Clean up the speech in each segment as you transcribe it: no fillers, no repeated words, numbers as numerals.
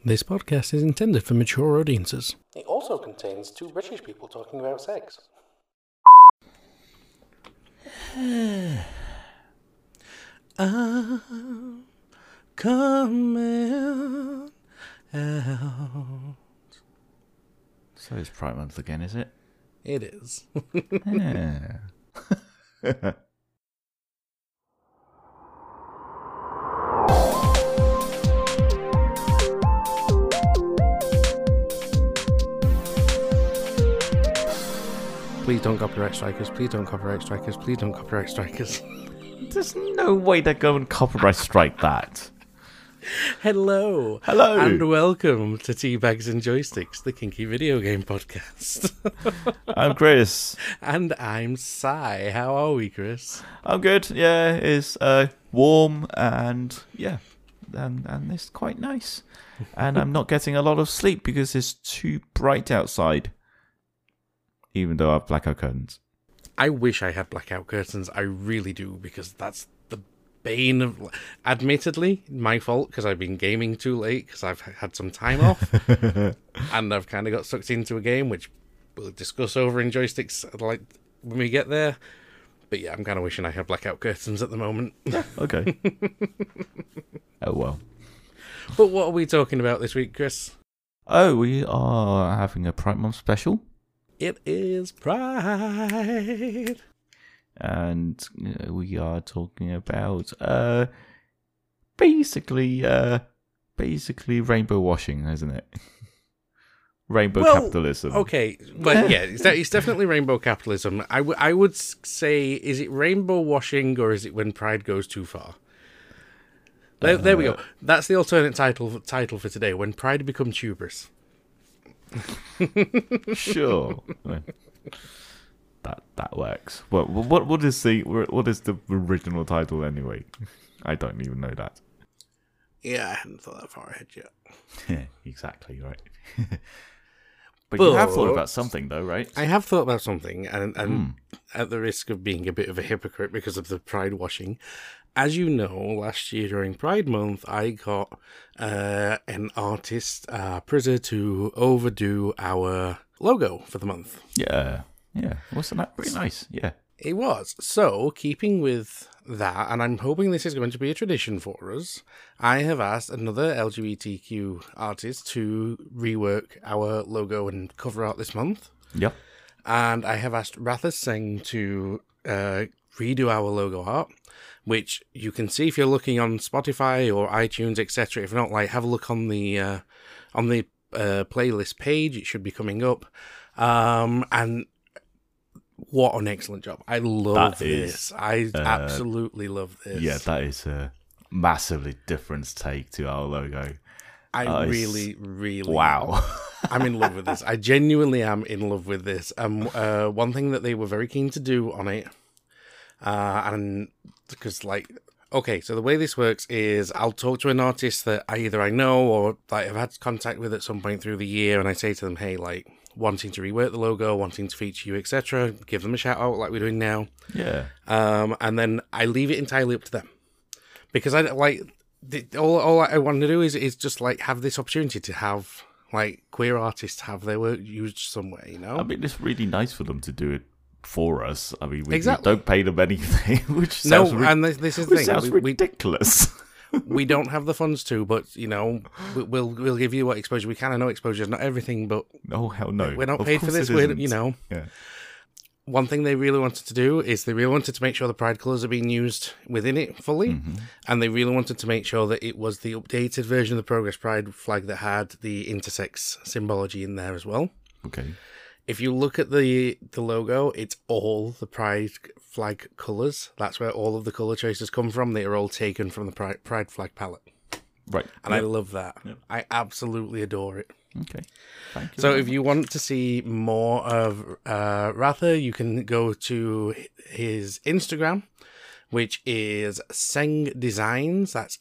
This podcast is intended for mature audiences. It also contains two British people talking about sex. I'm coming out. So it's Pride Month again, is it? It is. Yeah. Please don't copyright strikers. Please don't copyright strikers. Please don't copyright strikers. There's no way they're going to copyright strike that. Hello. Hello. And welcome to Teabags and Joysticks, the kinky video game podcast. I'm Chris. And I'm Sai. How are we, Chris? I'm good. Yeah, it's warm and yeah, and it's quite nice. And I'm not getting a lot of sleep because it's too bright outside. Even though I have blackout curtains. I wish I had blackout curtains. I really do, because that's the bane of... Admittedly, my fault, because I've been gaming too late, because I've had some time off. And I've kind of got sucked into a game, which we'll discuss over in Joysticks like when we get there. But yeah, I'm kind of wishing I had blackout curtains at the moment. Okay. Oh, well. But what are we talking about this week, Chris? Oh, we are having a Pride Month special. It is Pride. And we are talking about basically rainbow washing, isn't it? Rainbow capitalism. Okay, but yeah, it's definitely rainbow capitalism. I would say, is it rainbow washing or is it when Pride goes too far? There we go. That's the alternate title for today. When Pride becomes tubers. Sure. That works. What is the original title anyway? I don't even know that. Yeah, I hadn't thought that far ahead yet. Yeah, exactly right. But you have thought about something though, right? I have thought about something, and at the risk of being a bit of a hypocrite because of the Pride washing, as you know, last year during Pride Month, I got an artist, Prizza, to overdo our logo for the month. Yeah. Wasn't that pretty nice? Yeah. It was. So, keeping with that, and I'm hoping this is going to be a tradition for us, I have asked another LGBTQ artist to rework our logo and cover art this month. Yep. And I have asked Ratha Singh to redo our logo art, which you can see if you're looking on Spotify or iTunes, etc. If not, have a look on the playlist page. It should be coming up. And what an excellent job! I love this. I absolutely love this. Yeah, that is a massively different take to our logo. I really wow. I'm in love with this. I genuinely am in love with this. One thing that they were very keen to do on it. And because okay, so the way this works is I'll talk to an artist that I know or have had contact with at some point through the year, and I say to them, hey, wanting to rework the logo, wanting to feature you, etc. Give them a shout out like we're doing now. Yeah. And then I leave it entirely up to them, because I all I want to do is just have this opportunity to have queer artists have their work used somewhere. You know, I mean, it's really nice for them to do it for us. I mean, we exactly. don't pay them anything, which sounds this is the thing. Sounds ridiculous. We don't have the funds to, but we'll give you what exposure we can. I know exposure is not everything, but oh hell no, we're not paid for this. Yeah. One thing they really wanted to do is they really wanted to make sure the Pride colours are being used within it fully, and they really wanted to make sure that it was the updated version of the Progress Pride flag that had the intersex symbology in there as well. Okay. If you look at the logo, it's all the Pride flag colours. That's where all of the colour choices come from. They are all taken from the Pride flag palette. Right. And yep. I love that. Yep. I absolutely adore it. Okay. Thank you. So if you want to see more of Ratha, you can go to his Instagram, which is Seng Designs. That's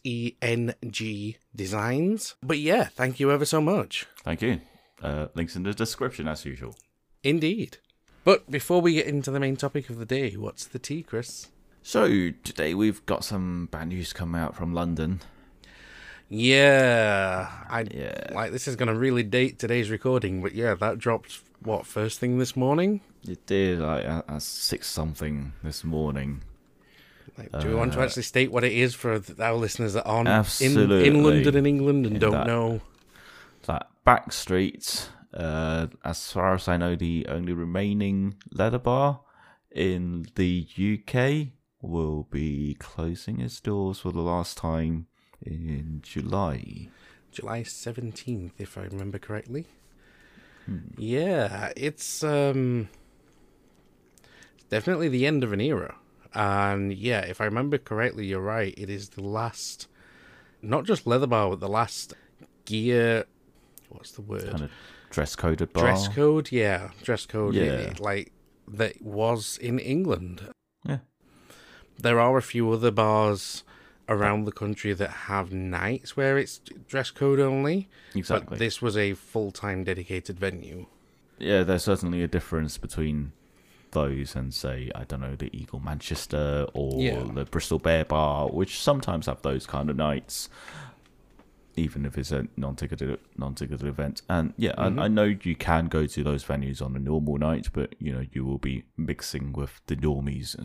SENG Designs. But yeah, thank you ever so much. Thank you. Links in the description as usual. Indeed. But before we get into the main topic of the day, what's the tea, Chris? So today we've got some bad news coming out from London. Yeah, Yeah, like this is gonna really date today's recording, but yeah, that dropped what first thing this morning. it did. Like at 6 something this morning. Like, do we want to actually state what it is for our listeners that aren't in Absolutely. London and England and In don't that- know? That Backstreet, as far as I know, the only remaining leather bar in the UK will be closing its doors for the last time in July. July 17th, if I remember correctly. Yeah, it's definitely the end of an era. And yeah, if I remember correctly, you're right. It is the last, not just leather bar, but the last gear. What's the word? Kind of dress coded bar. Dress code, yeah, dress code. Yeah. Like that was in England. Yeah. There are a few other bars around the country that have nights where it's dress code only. Exactly. But this was a full-time dedicated venue. Yeah, there's certainly a difference between those and, say, I don't know, the Eagle Manchester or the Bristol Bear Bar, which sometimes have those kind of nights, even if it's a non-ticketed event. And yeah, I know you can go to those venues on a normal night, but you will be mixing with the normies,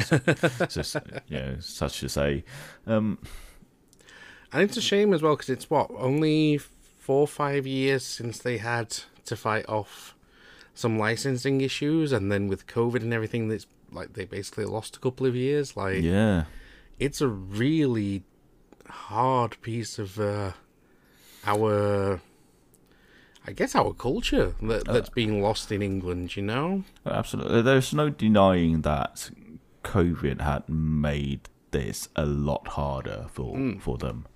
such to say. And it's a shame as well because it's only 4 or 5 years since they had to fight off some licensing issues, and then with COVID and everything, that's like they basically lost a couple of years. Like, yeah, it's a really hard piece of our culture that's being lost in England. Absolutely. There's no denying that COVID had made this a lot harder for them.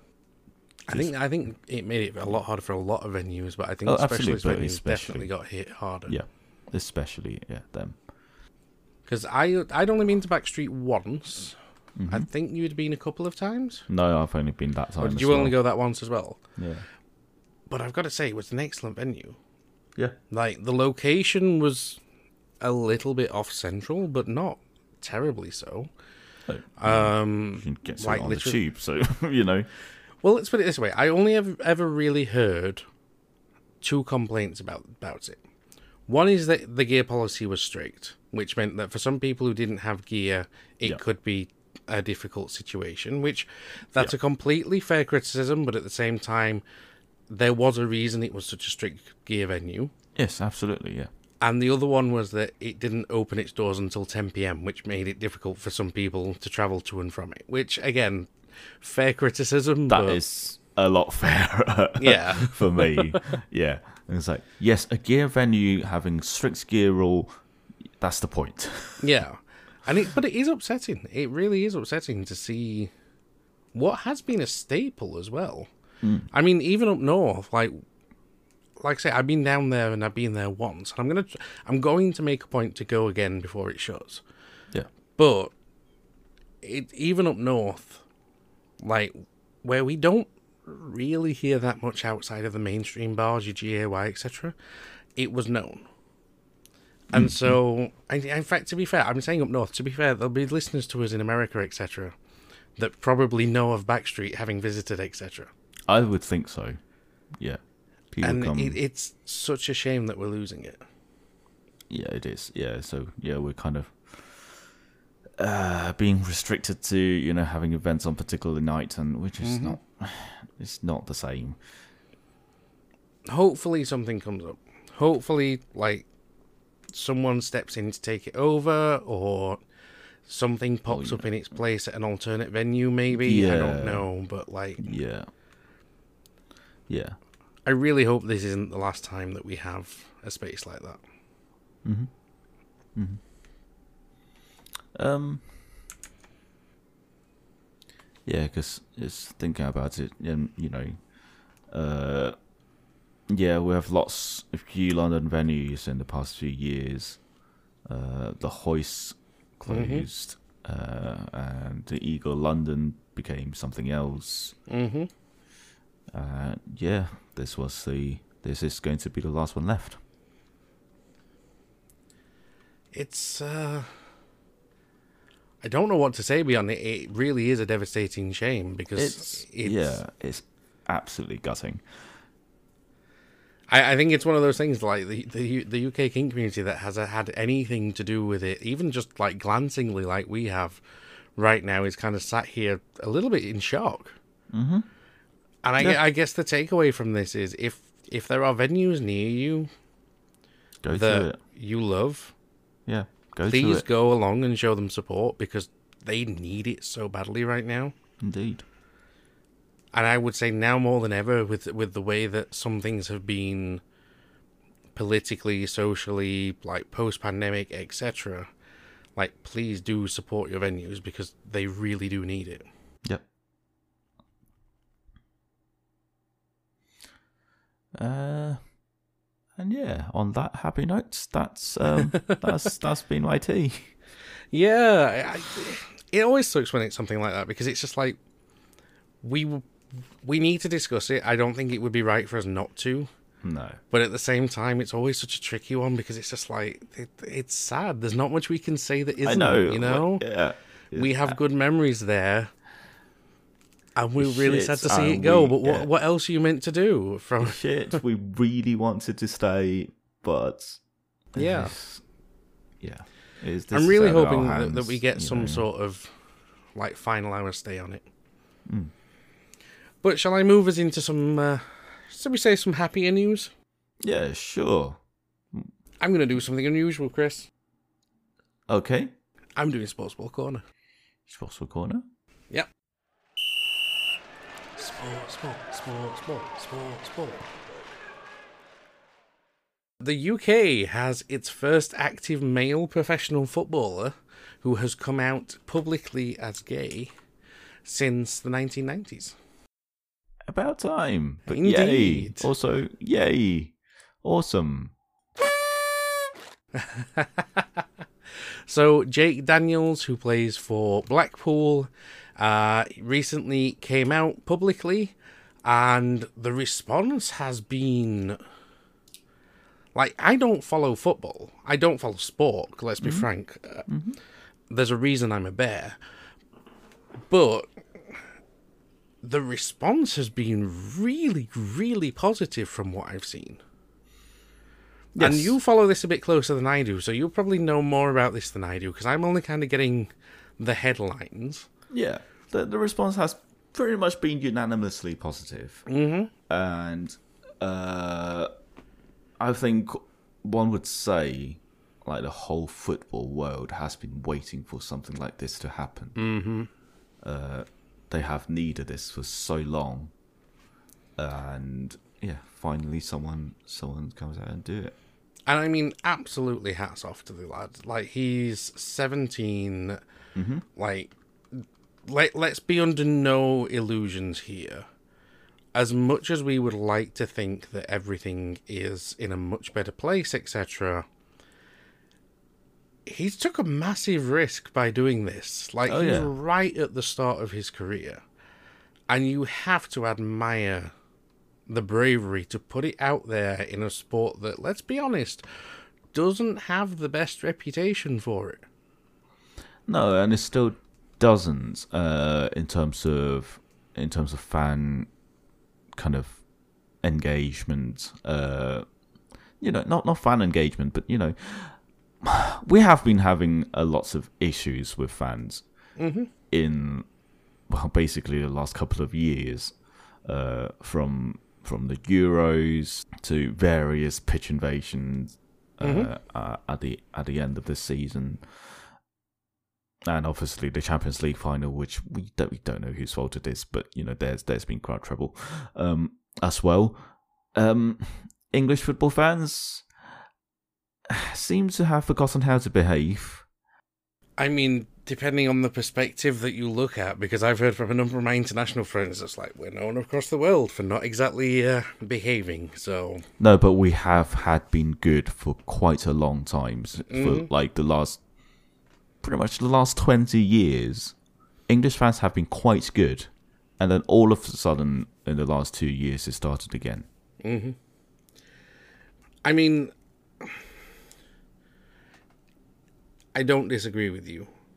I think it made it a lot harder for a lot of venues, but I think absolutely, specialist venues definitely got hit harder. Yeah, especially them. Because I'd only been to Backstreet once. I think you'd been a couple of times. No, I've only been that time. Or did you only go that once as well? Yeah. But I've got to say, it was an excellent venue. Yeah. Like, the location was a little bit off-central, but not terribly so. You can get something on the tube, so, Well, let's put it this way. I only ever really heard 2 complaints about it. One is that the gear policy was strict, which meant that for some people who didn't have gear, it could be a difficult situation, which that's a completely fair criticism, but at the same time, there was a reason it was such a strict gear venue. Yes, absolutely, yeah. And the other one was that it didn't open its doors until 10 p.m, which made it difficult for some people to travel to and from it, which, again, fair criticism. That is a lot fairer for me. Yeah. And it's like, yes, a gear venue having strict gear rule, that's the point. Yeah. But it is upsetting. It really is upsetting to see what has been a staple as well. I mean, even up north, like I say, I've been down there and I've been there once. And I'm going to make a point to go again before it shuts. Yeah. But even up north, like where we don't really hear that much outside of the mainstream bars, your GAY, etc., it was known. And so, in fact, to be fair, I'm saying up north, to be fair, there'll be listeners to us in America, etc., that probably know of Backstreet having visited, etc. I would think so. Yeah. It's such a shame that we're losing it. Yeah, it is. Yeah, so, yeah, we're kind of being restricted to, having events on particular nights, and which is it's not the same. Hopefully something comes up. Hopefully, like, someone steps in to take it over, or something pops up in its place at an alternate venue, maybe. Yeah. I don't know, but like... Yeah. Yeah. I really hope this isn't the last time that we have a space like that. Yeah, because it's thinking about it, and yeah, we have a few London venues in the past few years. The Hoist closed, and the Eagle London became something else. Yeah, this is going to be the last one left. It's I don't know what to say beyond it. It really is a devastating shame because it's absolutely gutting. I think it's one of those things like the UK King community that has had anything to do with it, even just like glancingly, like we have right now, is kind of sat here a little bit in shock. Mm-hmm. And I guess the takeaway from this is if there are venues near you that you love, please go along and show them support because they need it so badly right now. Indeed. And I would say now more than ever, with the way that some things have been politically, socially, like post-pandemic, etc., like, please do support your venues because they really do need it. Yep. And yeah, on that happy note, that's been my tea. Yeah, it always sucks when it's something like that because it's just like we need to discuss it. I don't think it would be right for us not to. No. But at the same time, it's always such a tricky one because it's just like it's sad. There's not much we can say that isn't. I know. You know. Yeah. We have good memories there. And we're really sad to see it go, but what else are you meant to do? Shit, we really wanted to stay, but... Yeah. This I'm really hoping that we get some sort of like final hour stay on it. Mm. But shall I move us into some, shall we say some happier news? Yeah, sure. I'm going to do something unusual, Chris. Okay. I'm doing Sports Ball Corner. Sports Ball Corner? Yep. Sport. The UK has its first active male professional footballer who has come out publicly as gay since the 1990s. About time. But Indeed. Yay. Also, yay. Awesome. So Jake Daniels, who plays for Blackpool, recently came out publicly, and the response has been... Like, I don't follow football. I don't follow sport, let's be frank. There's a reason I'm a bear. But the response has been really, really positive from what I've seen. Yes. And you follow this a bit closer than I do, so you'll probably know more about this than I do, because I'm only kind of getting the headlines. Yeah, the response has pretty much been unanimously positive. Mm-hmm. And I think one would say, like, the whole football world has been waiting for something like this to happen. Mm-hmm. They have needed this for so long, and yeah, finally someone comes out and do it. And I mean, absolutely hats off to the lad. Like, he's 17. Mm-hmm. Like, let's be under no illusions here. As much as we would like to think that everything is in a much better place, etc., he's took a massive risk by doing this. Like, he's right at the start of his career. And you have to admire the bravery to put it out there in a sport that, let's be honest, doesn't have the best reputation for it. No, and it still doesn't in terms of fan kind of engagement. Not fan engagement, but we have been having lots of issues with fans in basically the last couple of years, from the Euros to various pitch invasions at the end of this season, and obviously the Champions League final, which we don't know whose fault it is, but there's been crowd trouble as well. English football fans seem to have forgotten how to behave. I mean, depending on the perspective that you look at, because I've heard from a number of my international friends, it's like, we're known across the world for not exactly behaving, so... No, but we had been good for quite a long time. For like pretty much the last 20 years, English fans have been quite good. And then all of a sudden, in the last 2 years, it started again. Mm-hmm. I mean, I don't disagree with you.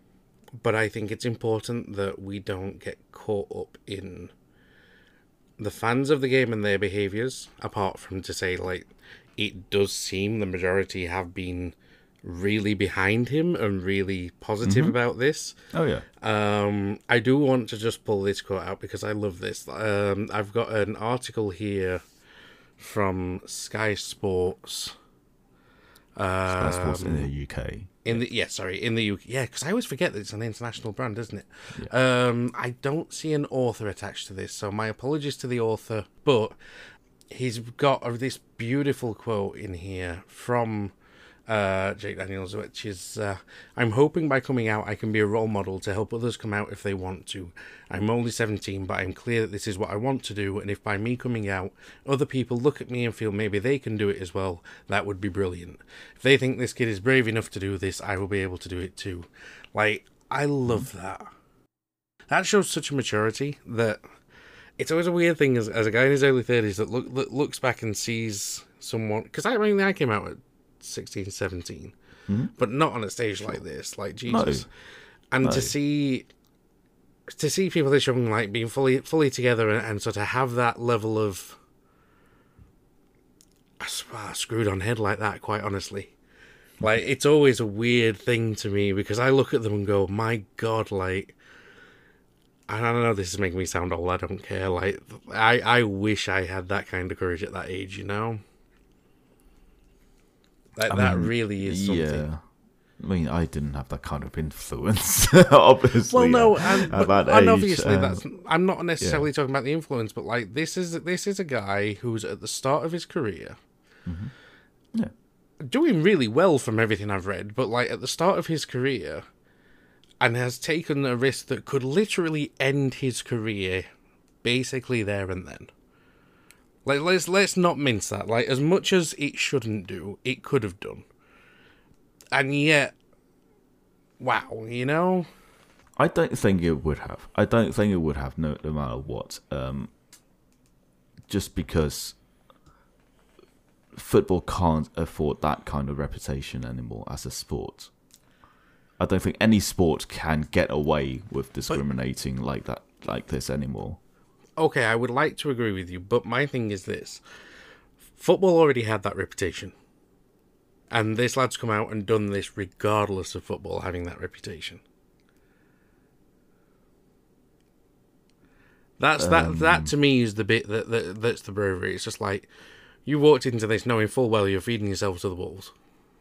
But I think it's important that we don't get caught up in the fans of the game and their behaviours, apart from to say, like, it does seem the majority have been really behind him and really positive about this. Oh, yeah. I do want to just pull this quote out because I love this. I've got an article here from Sky Sports. Sky Sports in the UK. In the UK. Yeah, because I always forget that it's an international brand, isn't it? Yeah. I don't see an author attached to this, so my apologies to the author. But he's got this beautiful quote in here from Jake Daniels, which is, I'm hoping by coming out I can be a role model to help others come out if they want to. I'm only 17, but I'm clear that this is what I want to do, and if by me coming out, other people look at me and feel maybe they can do it as well, that would be brilliant. If they think this kid is brave enough to do this, I will be able to do it too. Like, I love that. That shows such a maturity that it's always a weird thing as a guy in his early 30s that looks back and sees someone, because I came out at 16, 17, but not on a stage like this, like Jesus. No. And to see people this young, like, being fully together and sort of have that level of screwed on head like that, quite honestly. Like, it's always a weird thing to me because I look at them and go, my God, like, I don't know, this is making me sound old, I don't care. Like, I wish I had that kind of courage at that age, you know? Like, that really is something. Yeah. I mean, I didn't have that kind of influence, obviously. Well, no, at that and age. obviously I'm not necessarily talking about the influence, but like this is a guy who's at the start of his career, Yeah. doing really well from everything I've read, but like at the start of his career, and has taken a risk that could literally end his career, basically there and then. Like, let's not mince that. Like, as much as it shouldn't do, it could have done. And yet, wow, you know? I don't think it would have. No matter what. Just because football can't afford that kind of reputation anymore as a sport. I don't think any sport can get away with discriminating like this anymore. Okay, I would like to agree with you, but my thing is this. Football already had that reputation. And this lad's come out and done this regardless of football having that reputation. That to me is the bit that's the bravery. It's just like, you walked into this knowing full well you're feeding yourself to the wolves.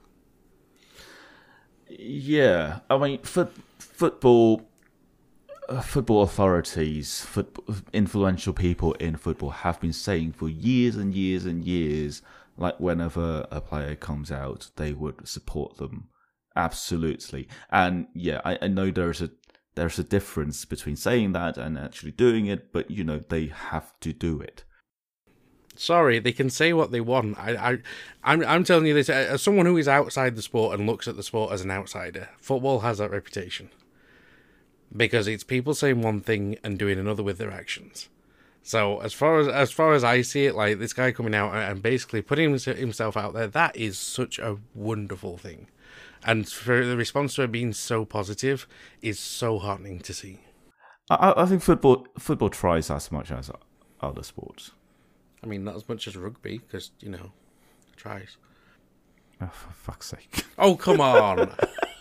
Yeah, I mean, football authorities, influential people in football have been saying for years and years and years, like whenever a player comes out, they would support them. Absolutely. And yeah, I know there's a difference between saying that and actually doing it, but you know, they have to do it. Sorry, they can say what they want. I'm telling you this as someone who is outside the sport and looks at the sport as an outsider. Football has that reputation because it's people saying one thing and doing another with their actions. So as far as I see it, like this guy coming out and basically putting himself out there, that is such a wonderful thing, and for the response to it being so positive is so heartening to see. I think football tries as much as other sports. I mean, not as much as rugby, because, you know, it tries. Oh, for fuck's sake. Oh, come on.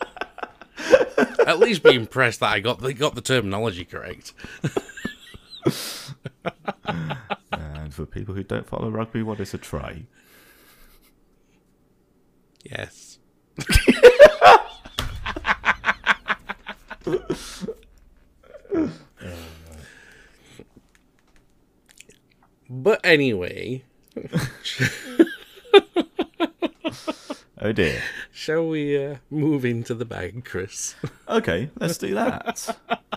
At least be impressed that they got the terminology correct. And for people who don't follow rugby, what is a try? Yes. But anyway, oh dear. Shall we move into the bag, Chris? Okay, let's do that.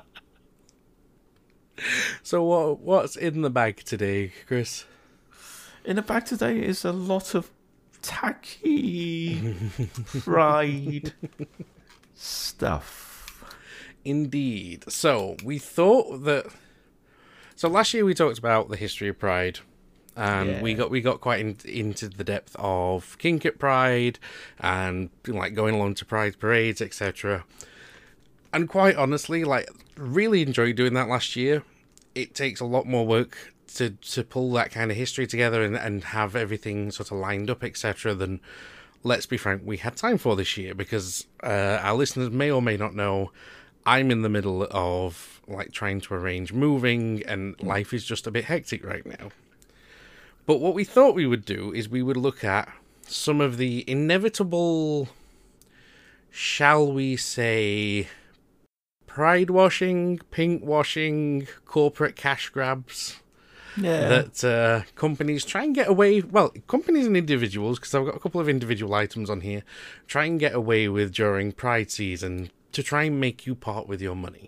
So what's in the bag today, Chris? In the bag today is a lot of tacky, fried stuff. Indeed. So we thought that. So last year we talked about the history of Pride, and we got quite into the depth of kink at Pride, and like going along to Pride parades, etc. And quite honestly, like, really enjoyed doing that last year. It takes a lot more work to pull that kind of history together and have everything sort of lined up, etc., than, let's be frank, we had time for this year, because our listeners may or may not know, I'm in the middle of, like, trying to arrange moving, and life is just a bit hectic right now. But what we thought we would do is we would look at some of the inevitable, shall we say, pride washing, pink washing, corporate cash grabs that companies try and get away. Well, companies and individuals, because I've got a couple of individual items on here, try and get away with during Pride season to try and make you part with your money.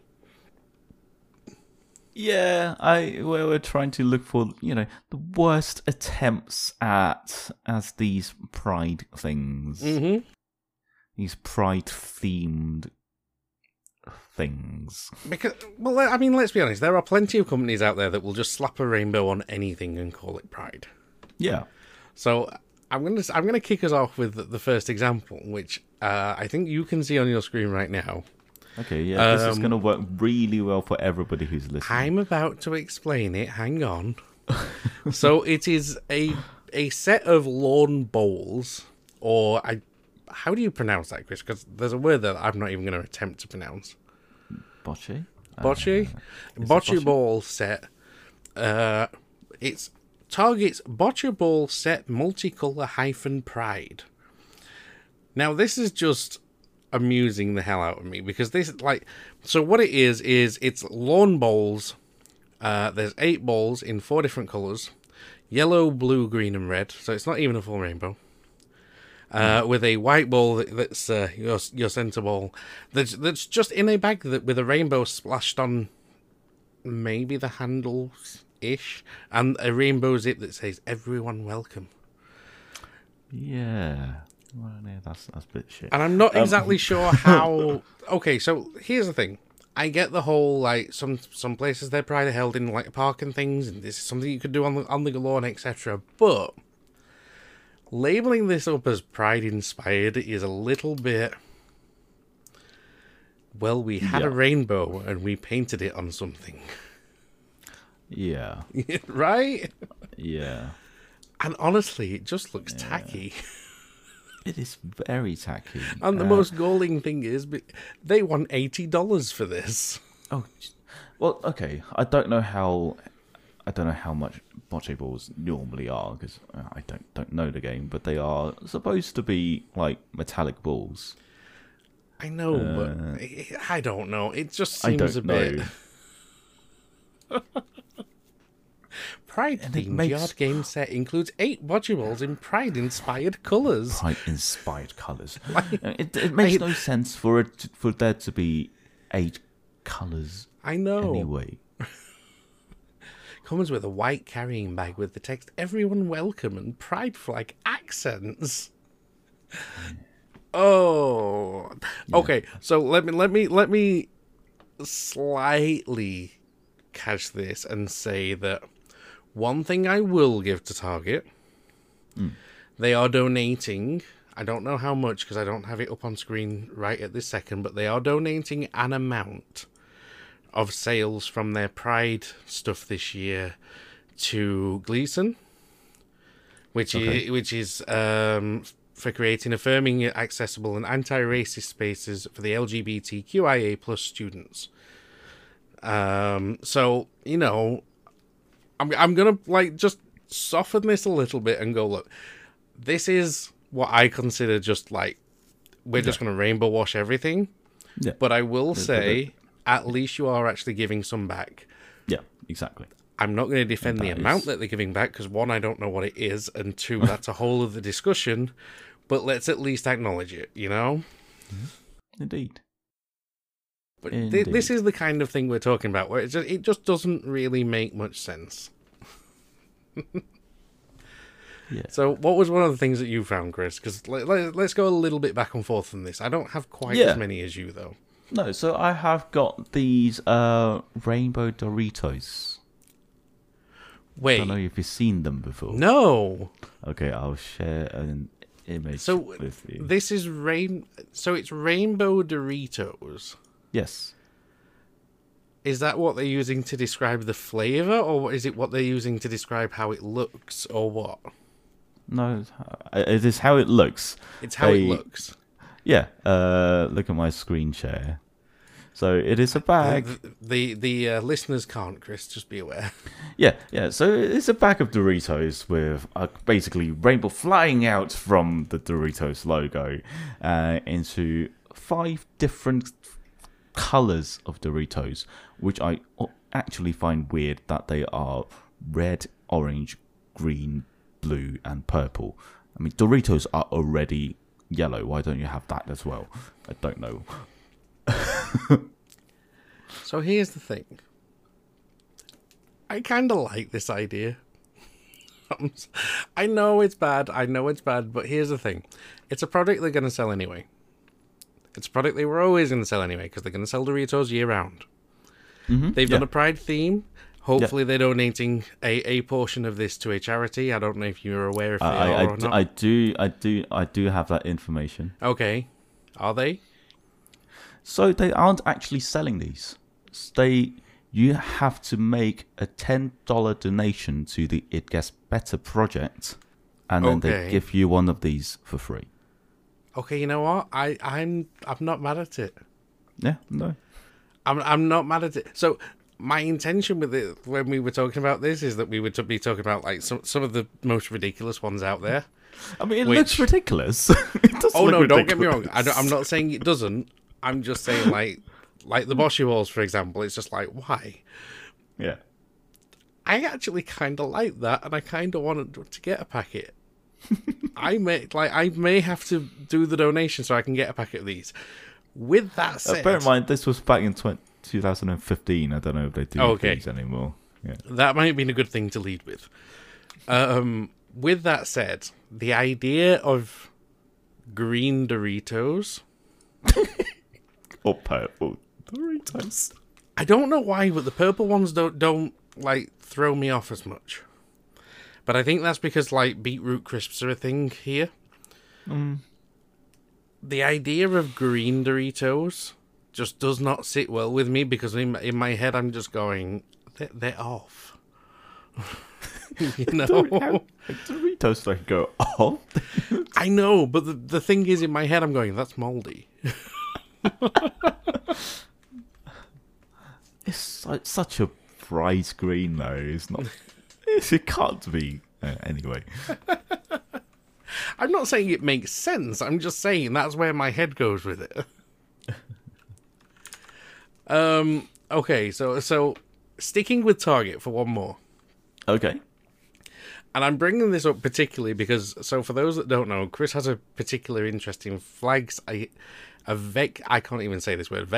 Yeah, we're trying to look for, the worst attempts as these pride things. Mm-hmm. These pride themed things. Because, well, I mean, let's be honest, there are plenty of companies out there that will just slap a rainbow on anything and call it Pride. Yeah. So I'm gonna kick us off with the first example, which I think you can see on your screen right now. Okay, yeah, this is going to work really well for everybody who's listening. I'm about to explain it. Hang on. So it is a set of lawn bowls, or how do you pronounce that, Chris? Because there's a word that I'm not even going to attempt to pronounce. Bocce? Bocce ball set. It's targets bocce ball set multicolor -pride. Now this is just amusing the hell out of me, because this, like, so what it is it's lawn bowls. There's 8 balls in 4 different colors: yellow, blue, green, and red. So it's not even a full rainbow. With a white ball that's your center ball, that's just in a bag with a rainbow splashed on maybe the handles ish, and a rainbow zip that says "Everyone welcome." Yeah. Well, yeah, that's a bit shit. And I'm not exactly sure how. Okay, so here's the thing. I get the whole, like, some places their pride are held in, like, a park and things, and this is something you could do on the lawn, etc. But labeling this up as pride inspired is a little bit. Well, we had a rainbow and we painted it on something. Yeah. Right? Yeah. And honestly, it just looks tacky. It is very tacky. And the most galling thing is, they want $80 for this. Oh, well, okay. I don't know how much bocce balls normally are, because I don't know the game, but they are supposed to be like metallic balls. I know, but I don't know. It just seems a bit. Pride-themed yard game set includes 8 bocce balls in Pride-inspired colours. Pride-inspired colours. It makes no sense for there to be 8 colours. I know. Anyway. Comes with a white carrying bag with the text "Everyone welcome" and pride flag accents. Oh. Okay, so let me slightly catch this and say that one thing I will give to Target, they are donating, I don't know how much because I don't have it up on screen right at this second, but they are donating an amount of sales from their Pride stuff this year to Gleason, which is for creating affirming, accessible, and anti-racist spaces for the LGBTQIA plus students. So, you know, I'm gonna, like, just soften this a little bit and go, look, this is what I consider just, like, we're just gonna rainbow wash everything. Yeah. But I will say, at least you are actually giving some back. Yeah, exactly. I'm not going to defend the amount that they're giving back, because 1, I don't know what it is, and 2, that's a whole other discussion. But let's at least acknowledge it, you know? Indeed. But this is the kind of thing we're talking about, where it just doesn't really make much sense. Yeah. So what was one of the things that you found, Chris? Because let's go a little bit back and forth on this. I don't have quite as many as you, though. No, so I have got these rainbow Doritos. Wait. I don't know if you've seen them before. No. Okay, I'll share an image with you. This is so it's rainbow Doritos. Yes. Is that what they're using to describe the flavor, or is it what they're using to describe how it looks, or what? No, it is how it looks. It's how it looks. Yeah. Look at my screen share. So it is a bag. The listeners can't, Chris. Just be aware. Yeah. So it's a bag of Doritos with basically rainbow flying out from the Doritos logo into 5 different colors of Doritos, which I actually find weird that they are red, orange, green, blue, and purple. I mean, Doritos are already yellow. Why don't you have that as well? I don't know. So here's the thing. I kind of like this idea. I know it's bad, but here's the thing. It's a product they're going to sell anyway. It's a product they were always going to sell anyway, because they're going to sell Doritos year-round. Mm-hmm. They've done a Pride theme. Hopefully they're donating a portion of this to a charity. I don't know if you're aware if they are or not. I do have that information. Okay. Are they? So they aren't actually selling these. You have to make a $10 donation to the It Gets Better project, and then they give you one of these for free. Okay, you know what? I'm not mad at it. Yeah, no. I'm not mad at it. So my intention with it when we were talking about this is that we would be talking about like some of the most ridiculous ones out there. I mean, it looks ridiculous. It does oh look no, ridiculous. Don't get me wrong. I'm not saying it doesn't. I'm just saying like the Boshi Walls, for example. It's just like, why? Yeah. I actually kind of like that, and I kind of wanted to get a packet. I may have to do the donation so I can get a packet of these. With that said, bear in mind this was back in 2015. I don't know if they do these anymore. Yeah. That might have been a good thing to lead with. With that said, the idea of green Doritos or purple Doritos. I don't know why, but the purple ones don't like throw me off as much. But I think that's because like beetroot crisps are a thing here. The idea of green Doritos just does not sit well with me because in my head I'm just going, they're off. You know, Doritos don't go off. I know, but the thing is, in my head I'm going, that's moldy. It's like such a bright green though. It's not. It can't be anyway. I'm not saying it makes sense. I'm just saying that's where my head goes with it. Okay, so sticking with Target for one more. Okay. And I'm bringing this up particularly because, so for those that don't know, Chris has a particular interest in flags. I can't even say this word.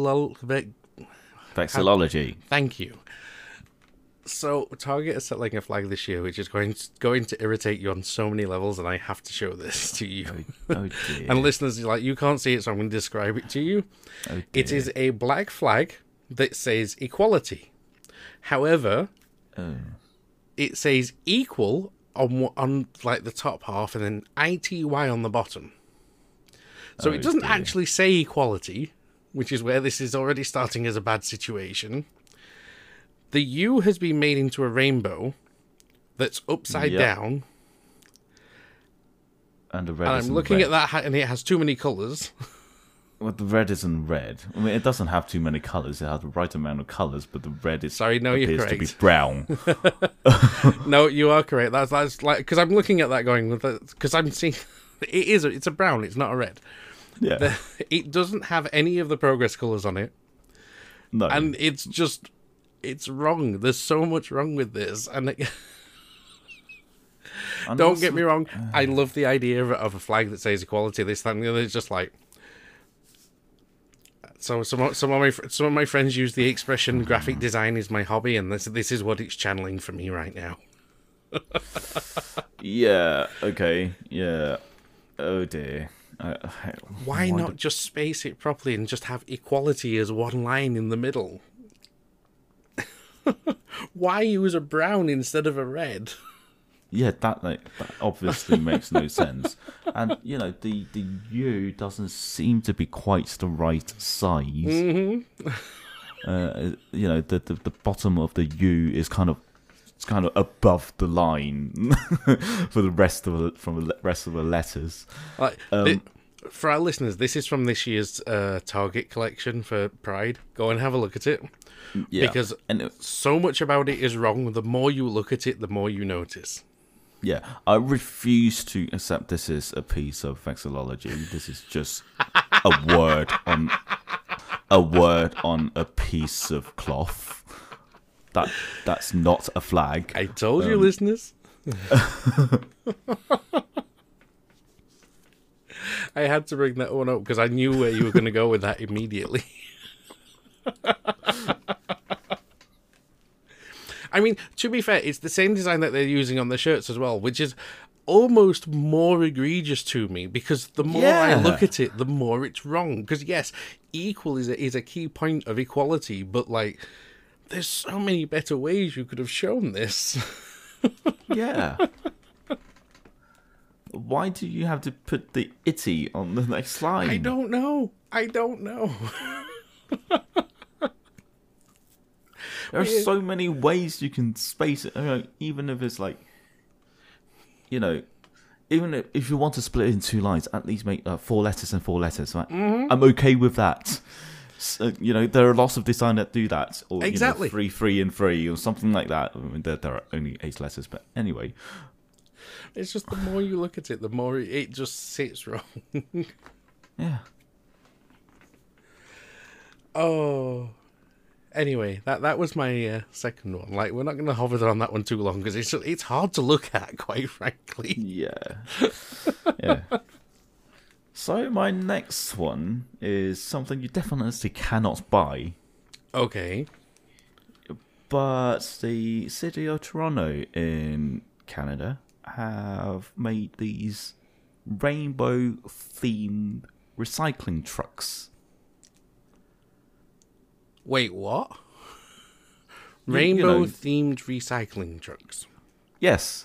Vexillology. Thank you. So Target is selling a flag this year, which is going to irritate you on so many levels, and I have to show this to you. Oh dear. And listeners, you can't see it, so I'm going to describe it to you. Oh dear. It is a black flag that says equality. However, it says equal on like the top half, and then ITY on the bottom. So it doesn't actually say equality, which is where this is already starting as a bad situation. The U has been made into a rainbow that's upside down. And the red and I'm looking at that, and it has too many colours. Well, the red isn't red. I mean, it doesn't have too many colours. It has the right amount of colours, but the red is you're appears correct. to be brown. No, you are correct. That's like, because I'm looking at that going, because I'm seeing it's a brown. It's not a red. Yeah. It doesn't have any of the progress colours on it. No. And it's wrong. There's so much wrong with this. And don't get me wrong. I love the idea of a flag that says equality. This, that, and the other. It's just like. So some of my friends use the expression "graphic design is my hobby," and this is what it's channeling for me right now. Yeah. Okay. Yeah. Oh dear. Why not just space it properly and just have equality as one line in the middle? Why use a brown instead of a red? Yeah, that obviously makes no sense. And, the U doesn't seem to be quite the right size. Mm-hmm. The bottom of the U is kind of above the line for the rest of the letters. Like, for our listeners, this is from this year's Target collection for Pride. Go and have a look at it. Yeah. Because so much about it is wrong. The more you look at it, the more you notice. Yeah, I refuse to accept this is a piece of vexillology. This is just a word on a piece of cloth. That's not a flag. I told you, listeners. I had to bring that one up because I knew where you were going to go with that immediately. I mean, to be fair, it's the same design that they're using on the shirts as well, which is almost more egregious to me because the more I look at it, the more it's wrong. Because yes, equal is a key point of equality, but like, there's so many better ways you could have shown this. Yeah. Why do you have to put the itty on the next line? I don't know. There are so many ways you can space it. Even if it's like, even if you want to split it in two lines, at least make 4 letters and 4 letters. Right? Mm-hmm. I'm okay with that. So, there are lots of design that do that. Or, exactly. 3, 3, and 3, or something like that. I mean, there are only 8 letters, but anyway. It's just the more you look at it, the more it just sits wrong. Yeah. Oh. Anyway, that was my second one. Like, we're not going to hover on that one too long because it's hard to look at, quite frankly. Yeah. Yeah. So my next one is something you definitely cannot buy. Okay. But the City of Toronto in Canada have made these rainbow-themed recycling trucks. Wait, what? Rainbow-themed recycling trucks? Yes.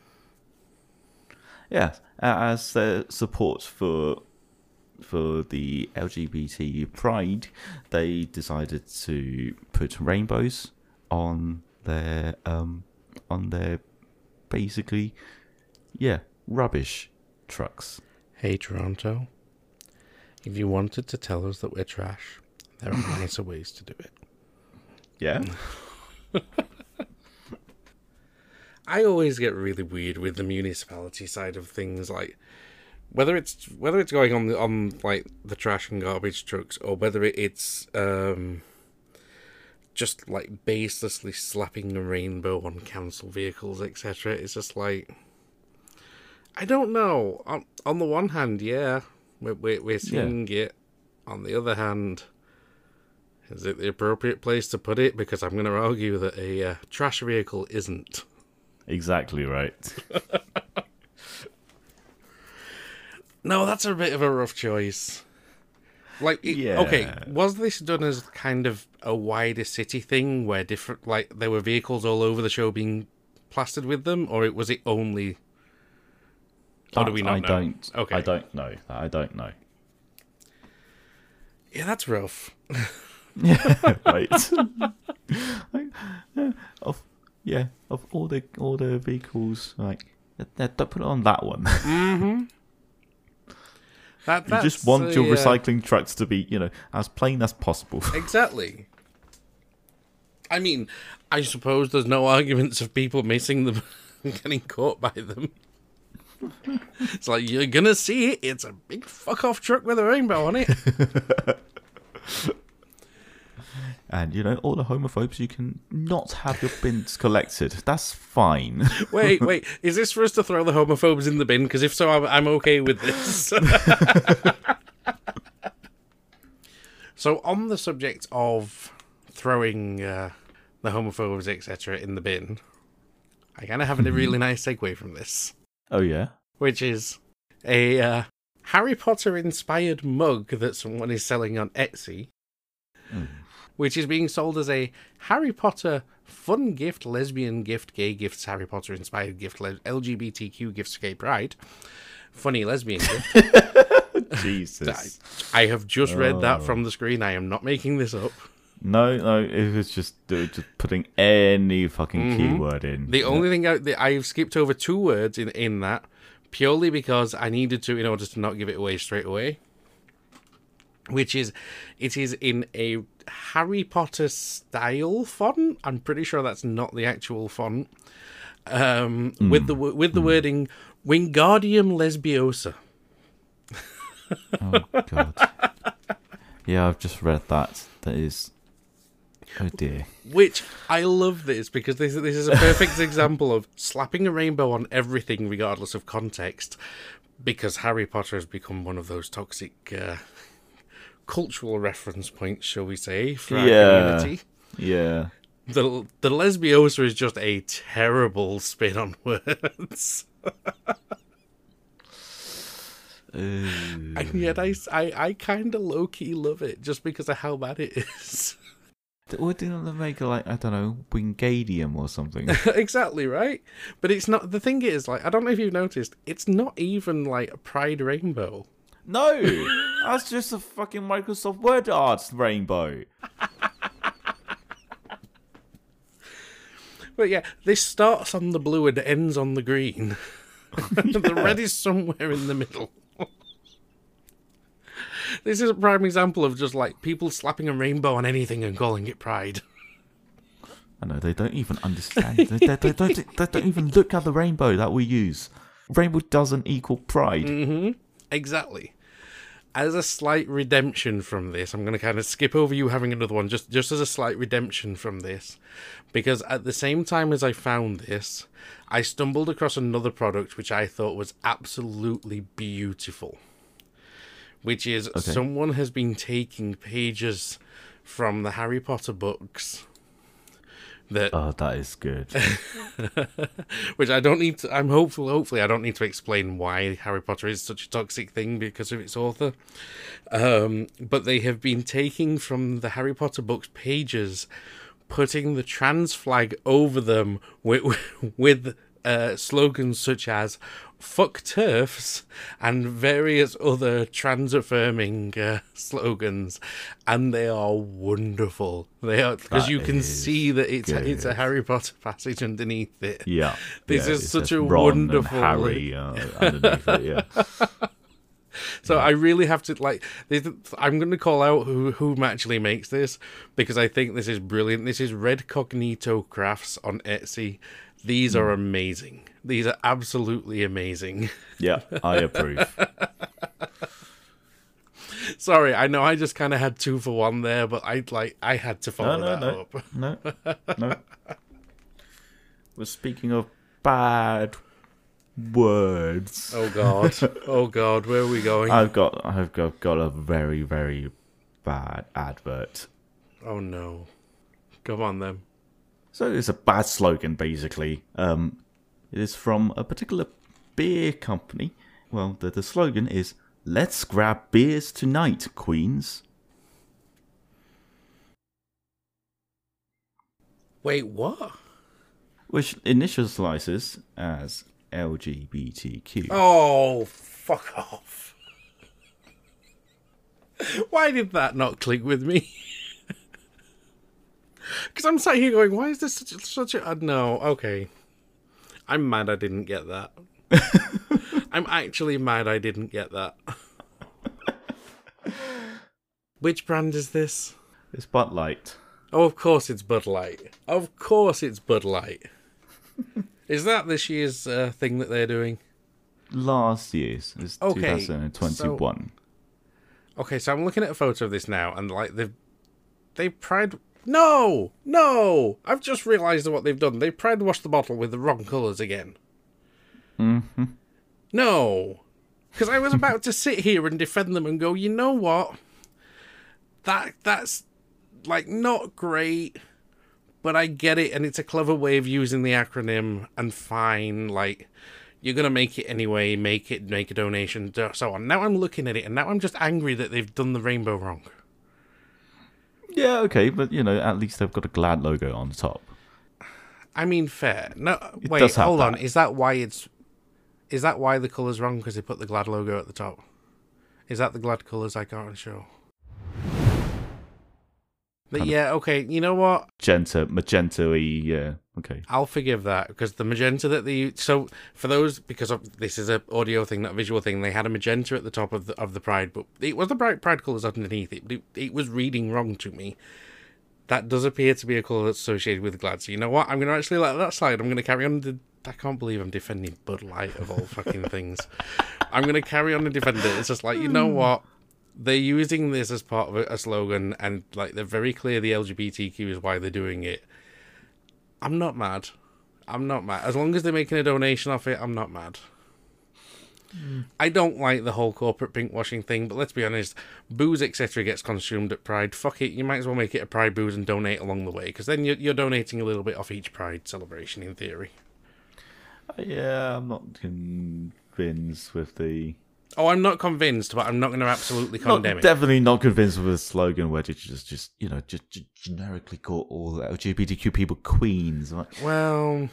Yeah, as their support for the LGBT Pride, they decided to put rainbows on their basically, rubbish trucks. Hey, Toronto. If you wanted to tell us that we're trash, there are nicer ways to do it. Yeah. I always get really weird with the municipality side of things, like whether it's going on like the trash and garbage trucks, or whether it's just like baselessly slapping a rainbow on council vehicles, etc. It's just like, I don't know. On the one hand, yeah, we're seeing it. On the other hand, is it the appropriate place to put it? Because I'm going to argue that a trash vehicle isn't. Exactly right. No, that's a bit of a rough choice. Like, okay, was this done as kind of a wider city thing where different, like, there were vehicles all over the show being plastered with them, or was it only? Or do we not know? Okay, I don't know. I don't know. Yeah, that's rough. Yeah, right. Of all the vehicles, like, don't put it on that one. Mm-hmm. You just want your recycling trucks to be, as plain as possible. Exactly. I mean, I suppose there's no arguments of people missing them and getting caught by them. It's like, you're gonna see it. It's a big fuck-off truck with a rainbow on it. And, all the homophobes, you can not have your bins collected. That's fine. Wait. Is this for us to throw the homophobes in the bin? Because if so, I'm okay with this. So, on the subject of throwing the homophobes, etc., in the bin, I kind of have a really nice segue from this. Oh, yeah? Which is a Harry Potter-inspired mug that someone is selling on Etsy. which is being sold as a Harry Potter fun gift, lesbian gift, gay gifts, Harry Potter inspired gift, LGBTQ gifts, gay pride, funny lesbian gift. Jesus. I have just read that from the screen. I am not making this up. No, it was just putting any fucking keyword in. The only thing I've skipped over 2 words in that, purely because I needed to in order to not give it away straight away. Which is, it is in a Harry Potter style font. I'm pretty sure that's not the actual font. With the wording Wingardium Lesbiosa. Oh God. Yeah, I've just read that. That is. Oh dear. Which I love this because this is a perfect example of slapping a rainbow on everything regardless of context. Because Harry Potter has become one of those toxic cultural reference points, shall we say, for our community. Yeah. The Lesbiosa is just a terrible spin on words. And yet I kind of low-key love it just because of how bad it is. Or didn't they make it like, I don't know, Wingadium or something? Exactly, right? But it's not, the thing is, like, I don't know if you've noticed, it's not even like a Pride Rainbow. No! That's just a fucking Microsoft Word Arts rainbow. But yeah, this starts on the blue and ends on the green. The red is somewhere in the middle. This is a prime example of just like people slapping a rainbow on anything and calling it Pride. I know, they don't even understand. they don't even look at the rainbow that we use. Rainbow doesn't equal pride. Mm-hmm. Exactly. As a slight redemption from this, I'm going to kind of skip over you having another one, just as a slight redemption from this. Because at the same time as I found this, I stumbled across another product which I thought was absolutely beautiful. Which is someone has been taking pages from the Harry Potter books. That is good. Which I don't need to... hopefully I don't need to explain why Harry Potter is such a toxic thing because of its author. But they have been taking from the Harry Potter books pages, putting the trans flag over them with slogans such as "fuck TERFs" and various other trans-affirming slogans, and they are wonderful. They are, because you can see that it's a Harry Potter passage underneath it. Yeah, this is such a Ron wonderful and Harry underneath it. Yeah. So I really have to, like, I'm going to call out who actually makes this, because I think this is brilliant. This is Red Cognito Crafts on Etsy. These are amazing. These are absolutely amazing. Yeah, I approve. Sorry, I know I just kind of had 2 for 1 there, but I had to follow that up. No. Well, speaking of bad words. Oh God, where are we going? I've got a very, very bad advert. Oh no. Come on then. So it's a bad slogan, basically. It is from a particular beer company. Well, the slogan is, "Let's grab beers tonight, Queens." Wait, what? Which initializes as LGBTQ. Oh, fuck off. Why did that not click with me? Because I'm sat here going, why is this such a... no, okay. I'm mad I didn't get that. I'm actually mad I didn't get that. Which brand is this? It's Bud Light. Oh, of course it's Bud Light. Of course it's Bud Light. Is that this year's thing that they're doing? Last year's. It's 2021. So I'm looking at a photo of this now, and like they've Pride... No! I've just realised what they've done. They've Pride washed the bottle with the wrong colours again. Mm-hmm. No. Because I was about to sit here and defend them and go, you know what? That's, like, not great, but I get it, and it's a clever way of using the acronym, and fine, like, you're going to make it anyway, make a donation, so on. Now I'm looking at it, and now I'm just angry that they've done the rainbow wrong. Yeah, okay, but at least they've got a Glad logo on the top. I mean, fair. No, It wait, does have hold on. that. Is that why the colour's wrong because they put the Glad logo at the top? Is that the Glad colours I can't show? But yeah, okay. You know what? Magenta-y, yeah. Okay. I'll forgive that because the magenta that they use. So for those, because this is an audio thing, not a visual thing, they had a magenta at the top of the Pride, but it was the Pride colours underneath it. But it was reading wrong to me. That does appear to be a colour that's associated with Glad. So you know what? I'm going to actually let that slide. I'm going to carry on. I can't believe I'm defending Bud Light of all fucking things. I'm going to carry on and defend it. It's just like, you know what? They're using this as part of a slogan, and like they're very clear the LGBTQ is why they're doing it. I'm not mad. As long as they're making a donation off it, I'm not mad. I don't like the whole corporate pinkwashing thing, but let's be honest, booze, etc. gets consumed at Pride. Fuck it, you might as well make it a Pride booze and donate along the way, because then you're donating a little bit off each Pride celebration, in theory. Yeah, I'm not convinced with the... Oh, I'm not convinced, but I'm not going to absolutely condemn it. Definitely not convinced with a slogan where you just generically call all the LGBTQ people queens. Well,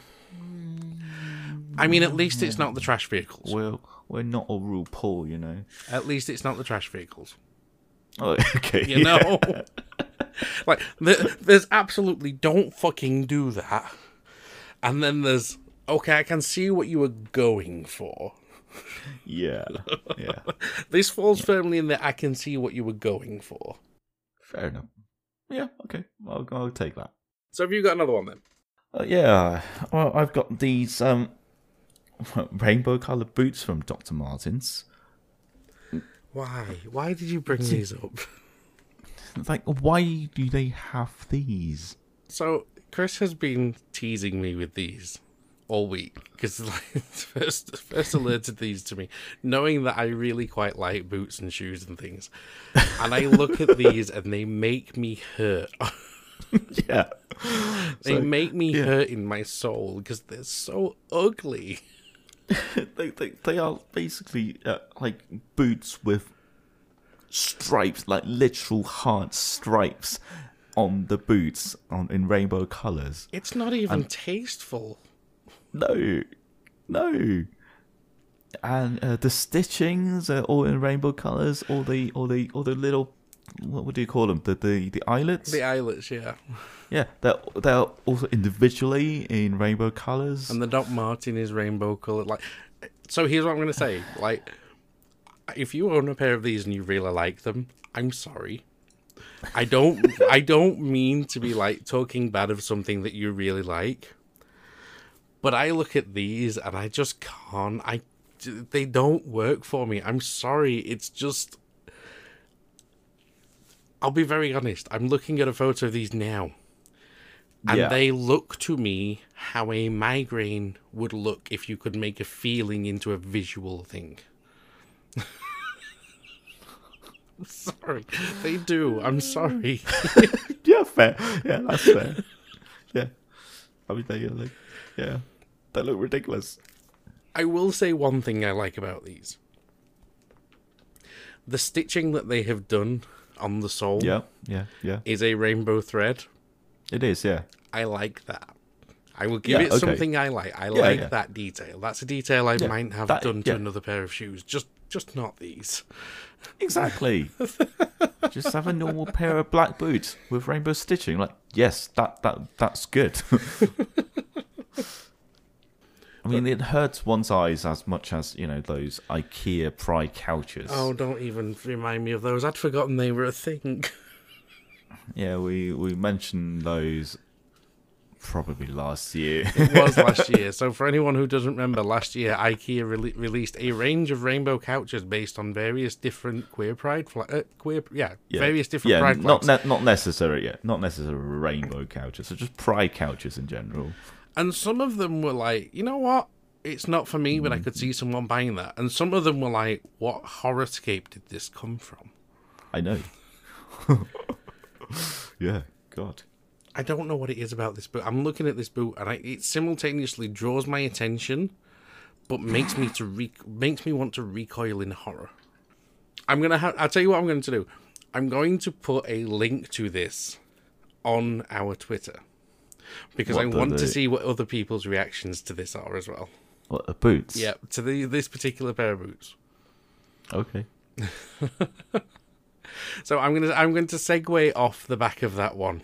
I mean, at least it's not the trash vehicles. Well, we're not a RuPaul, At least it's not the trash vehicles. Oh, okay. You know? Like, there's absolutely don't fucking do that. And then there's, okay, I can see what you were going for. Yeah. This falls firmly in the I can see what you were going for. Fair enough. Yeah, okay. I'll take that. So have you got another one then? Yeah. Well, I've got these rainbow-coloured boots from Dr. Martens. Why? Why did you bring these up? Like, why do they have these? So, Chris has been teasing me with these all week, because like, first alerted these to me, knowing that I really quite like boots and shoes and things. And I look at these and they make me hurt. Yeah. They make me hurt in my soul because they're so ugly. they are basically like boots with stripes, like literal hard stripes on the boots in rainbow colours. It's not even tasteful. No. And the stitchings are all in rainbow colours. All the little, what do you call them? The eyelets. The eyelets, yeah. Yeah, they're also individually in rainbow colours. And the Doc Martin is rainbow coloured. Like, so here's what I'm going to say. Like, if you own a pair of these and you really like them, I'm sorry. I don't mean to be like talking bad of something that you really like. But I look at these and I just can't. They don't work for me. I'm sorry. It's just... I'll be very honest. I'm looking at a photo of these now. And they look to me how a migraine would look if you could make a feeling into a visual thing. Sorry. They do. I'm sorry. Yeah, fair. Yeah, that's fair. Yeah. I mean, they look ridiculous. I will say one thing I like about these. The stitching that they have done on the sole is a rainbow thread. It is, yeah. I like that. I will give it something I like. I like that detail. That's a detail I might have done to another pair of shoes. Just not these. Exactly. Just have a normal pair of black boots with rainbow stitching. Like, yes, that's good. I mean, it hurts one's eyes as much as, those IKEA Pride couches. Oh, don't even remind me of those. I'd forgotten they were a thing. Yeah, we mentioned those probably last year. It was last year. So for anyone who doesn't remember, last year IKEA released a range of rainbow couches based on various different queer pride various different pride flags. Not necessarily rainbow couches, so just pride couches in general. And some of them were like, you know what? It's not for me, but I could see someone buying that. And some of them were like, what horrorscape did this come from? I know. Yeah, God. I don't know what it is about this boot. I'm looking at this boot, and it simultaneously draws my attention, but makes me want to recoil in horror. I'll tell you what I'm going to do. I'm going to put a link to this on our Twitter because I want to see what other people's reactions to this are as well. What, the boots? Yeah, to this particular pair of boots. Okay. So I'm going to segue off the back of that one,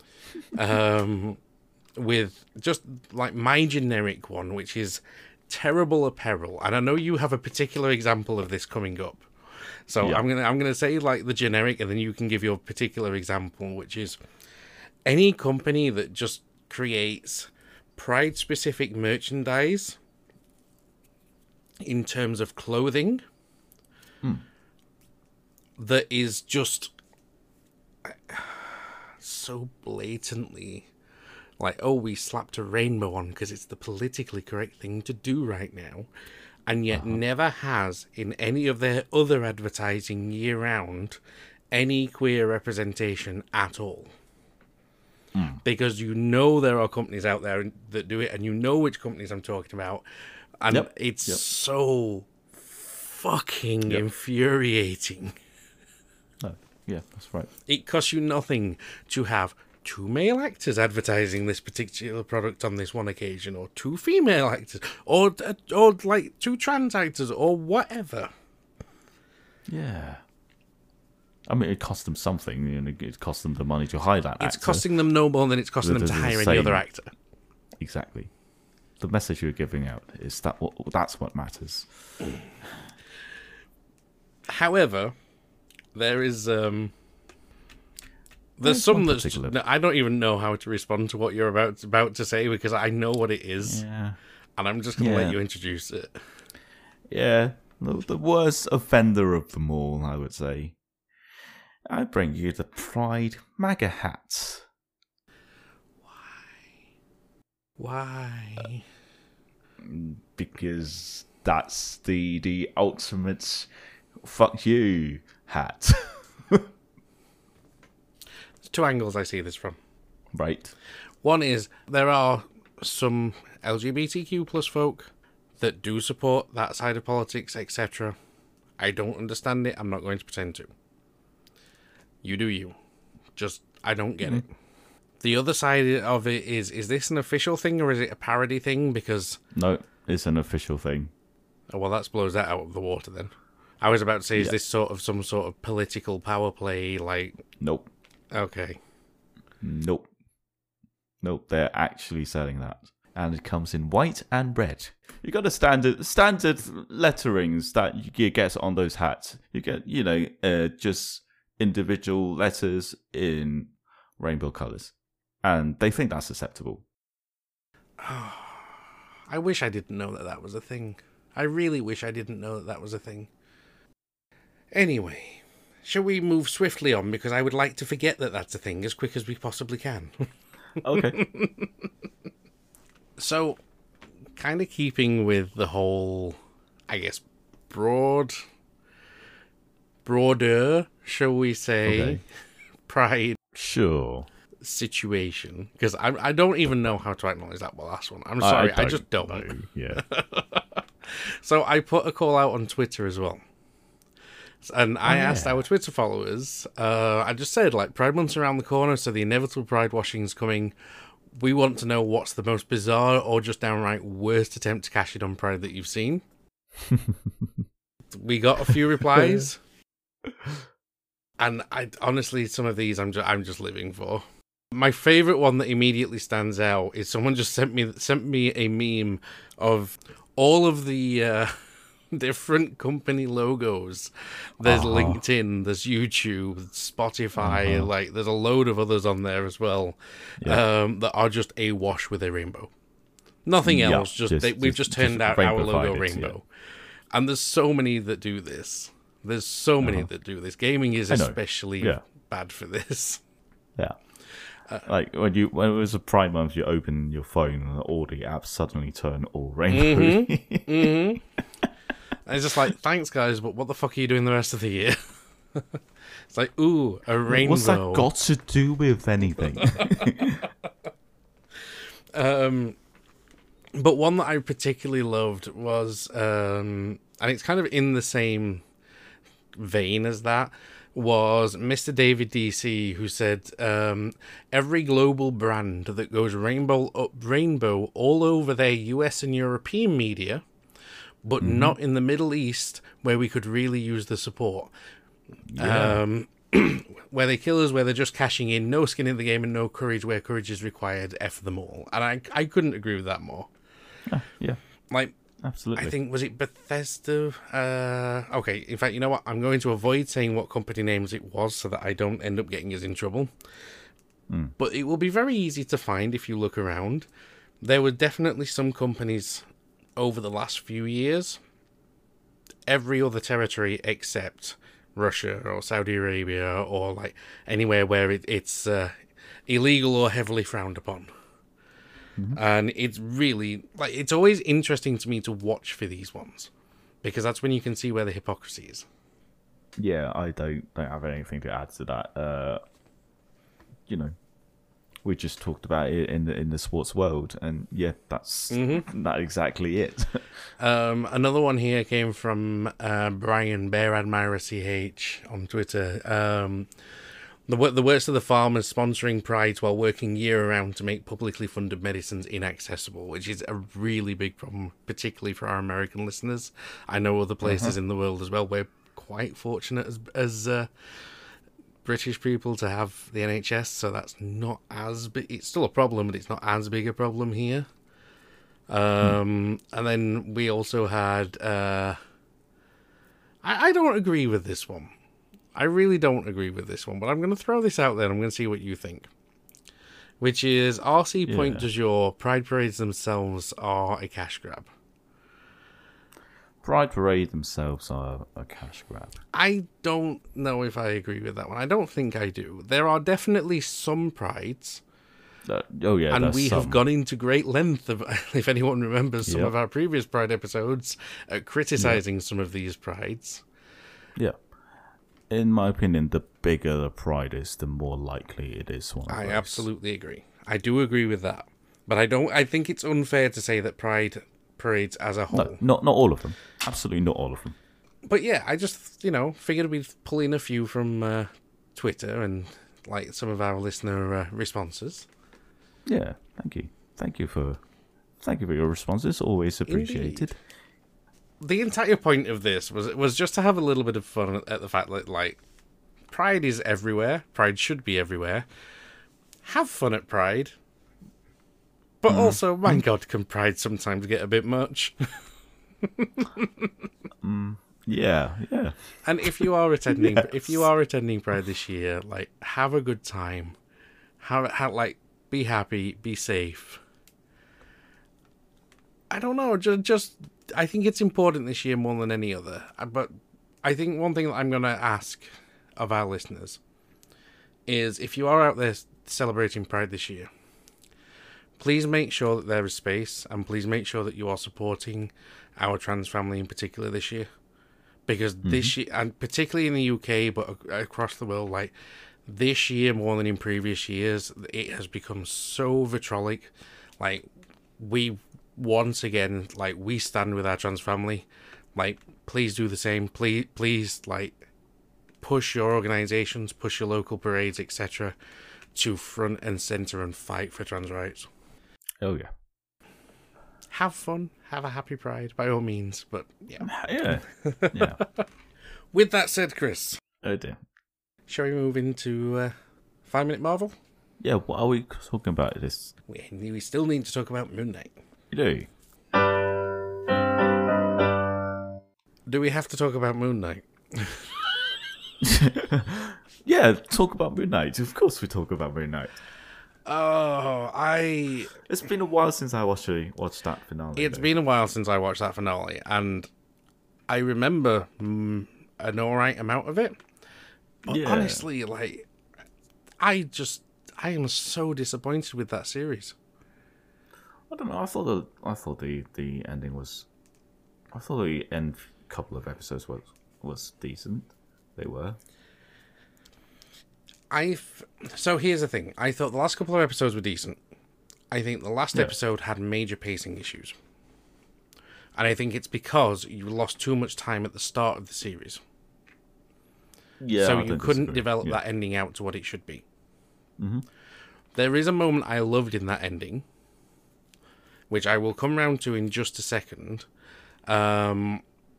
with just like my generic one, which is terrible apparel, and I know you have a particular example of this coming up. So yeah. I'm gonna say like the generic, and then you can give your particular example, which is any company that just creates Pride-specific merchandise in terms of clothing that is just so blatantly like, oh, we slapped a rainbow on because it's the politically correct thing to do right now, and yet never has in any of their other advertising year-round any queer representation at all. Because you know there are companies out there that do it, and you know which companies I'm talking about, and it's so fucking infuriating. No, yeah, that's right. It costs you nothing to have 2 male actors advertising this particular product on this one occasion, or 2 female actors, or like 2 trans actors, or whatever. Yeah. I mean, it costs them something, and it costs them the money to hire that actor. It's costing them no more than it's costing them to hire any other actor. Exactly. The message you're giving out is that's what matters. However, there is there's some that's I don't even know how to respond to what you're about to say, because I know what it is, and I'm just going to let you introduce it. Yeah, the worst offender of them all, I would say. I bring you the Pride MAGA hats. Why? Because that's the ultimate fuck you hat. There's 2 angles I see this from. Right. One is there are some LGBTQ plus folk that do support that side of politics, etc. I don't understand it. I'm not going to pretend to. You do you. Just, I don't get it. The other side of it is this an official thing or is it a parody thing? Because... No, it's an official thing. Oh, well, that blows that out of the water then. I was about to say, is this sort of some sort of political power play, like... Nope. Okay. Nope, they're actually selling that. And it comes in white and red. You got the standard letterings that you get on those hats. You get, just individual letters in rainbow colours. And they think that's acceptable. I wish I didn't know that was a thing. I really wish I didn't know that was a thing. Anyway, shall we move swiftly on, because I would like to forget that that's a thing as quick as we possibly can. Okay. So, kind of keeping with the whole, I guess, broader, shall we say, Pride situation, because I don't even know how to acknowledge that last one. I'm sorry, I just don't know. Yeah. So I put a call out on Twitter as well. And I asked our Twitter followers, I just said, like, Pride Month's around the corner, so the inevitable Pride washing's coming. We want to know what's the most bizarre or just downright worst attempt to cash it on Pride that you've seen. We got a few replies. And I honestly, some of these I'm just living for. My favourite one that immediately stands out is someone just sent me a meme of all of the... different company logos. There's LinkedIn, there's YouTube, Spotify, like there's a load of others on there as well, that are just awash with a rainbow. Nothing else. We've just turned out our logo rainbow. And there's so many that do this. There's so many that do this. Gaming is especially bad for this. Yeah. Like when it was a Pride Month, you open your phone and all the apps suddenly turn all rainbow. And it's just like, thanks guys, but what the fuck are you doing the rest of the year? It's like, ooh, a rainbow. What's that got to do with anything? But one that I particularly loved was, and it's kind of in the same vein as that, was Mr. David DC, who said every global brand that goes rainbow all over their US and European media, but not in the Middle East, where we could really use the support. Yeah. Where they kill us, where they're just cashing in, no skin in the game and no courage where courage is required, F them all. And I couldn't agree with that more. Yeah. Like, Absolutely. I think, was it Bethesda? Okay, in fact, you know what? I'm going to avoid saying what company names it was so that I don't end up getting us in trouble. But it will be very easy to find if you look around. There were definitely some companies over the last few years, every other territory except Russia or Saudi Arabia or like anywhere where it's illegal or heavily frowned upon. And it's really like, it's always interesting to me to watch for these ones, because that's when you can see where the hypocrisy is. Yeah, I don't have anything to add to that. You know, we just talked about it in the sports world, and yeah, that's that exactly it. Another one here came from Brian Bear Admirer CH on Twitter. The worst of the farmers sponsoring prides while working year-round to make publicly funded medicines inaccessible, which is a really big problem, particularly for our American listeners. I know other places in the world as well. We're quite fortunate as British people to have the NHS, so that's not as big. It's still a problem, but it's not as big a problem here. And then we also had... I don't agree with this one. I really don't agree with this one, but I'm going to throw this out there and I'm going to see what you think. Which is, RC Point du jour, Pride Parades themselves are a cash grab. Pride Parade themselves are a cash grab. I don't know if I agree with that one. I don't think I do. There are definitely some prides. And we have gone into great length, of, if anyone remembers some of our previous Pride episodes, criticising some of these prides. Yeah. In my opinion, the bigger the pride is, the more likely it is one of I those. absolutely agree. I do agree with that. But I think it's unfair to say that Pride parades as a whole. No, not all of them. Absolutely not all of them. But yeah, I just, figured we'd pull in a few from Twitter and like some of our listener responses. Yeah, thank you. Thank you for your responses. Always appreciated. Indeed. The entire point of this was just to have a little bit of fun at the fact that, like, Pride is everywhere. Pride should be everywhere. Have fun at Pride. But also, my God, can Pride sometimes get a bit much? Yeah. And if you are attending Pride this year, like, have a good time. Be happy, be safe. I don't know, just I think it's important this year more than any other. But I think one thing that I'm going to ask of our listeners is, if you are out there celebrating Pride this year, please make sure that there is space, and please make sure that you are supporting our trans family in particular this year. Because this year, and particularly in the UK, but across the world, like, this year more than in previous years, it has become so vitriolic. Like, we once again, like, we stand with our trans family. Like, please do the same. Please, like, push your organizations, push your local parades, etc., to front and center and fight for trans rights. Oh yeah. Have fun, have a happy Pride by all means. But yeah. With that said, Chris, Oh dear. shall we move into 5 Minute Marvel? Yeah. What are we talking about? This. We still need to talk about Moon Knight. You do. Do we have to talk about Moon Knight? Yeah, talk about Moon Knight. Of course we talk about Moon Knight. Oh, It's been a while since I watched that finale. It's been a while since I watched that finale, and I remember an alright amount of it. But honestly, like, I am so disappointed with that series. I don't know. I thought the ending was. I thought the end couple of episodes was decent. They were. So here's the thing. I thought the last couple of episodes were decent. I think the last episode had major pacing issues. And I think it's because you lost too much time at the start of the series. Yeah, so I you don't couldn't disagree. develop Yeah. that ending out to what it should be. There is a moment I loved in that ending, which I will come round to in just a second. My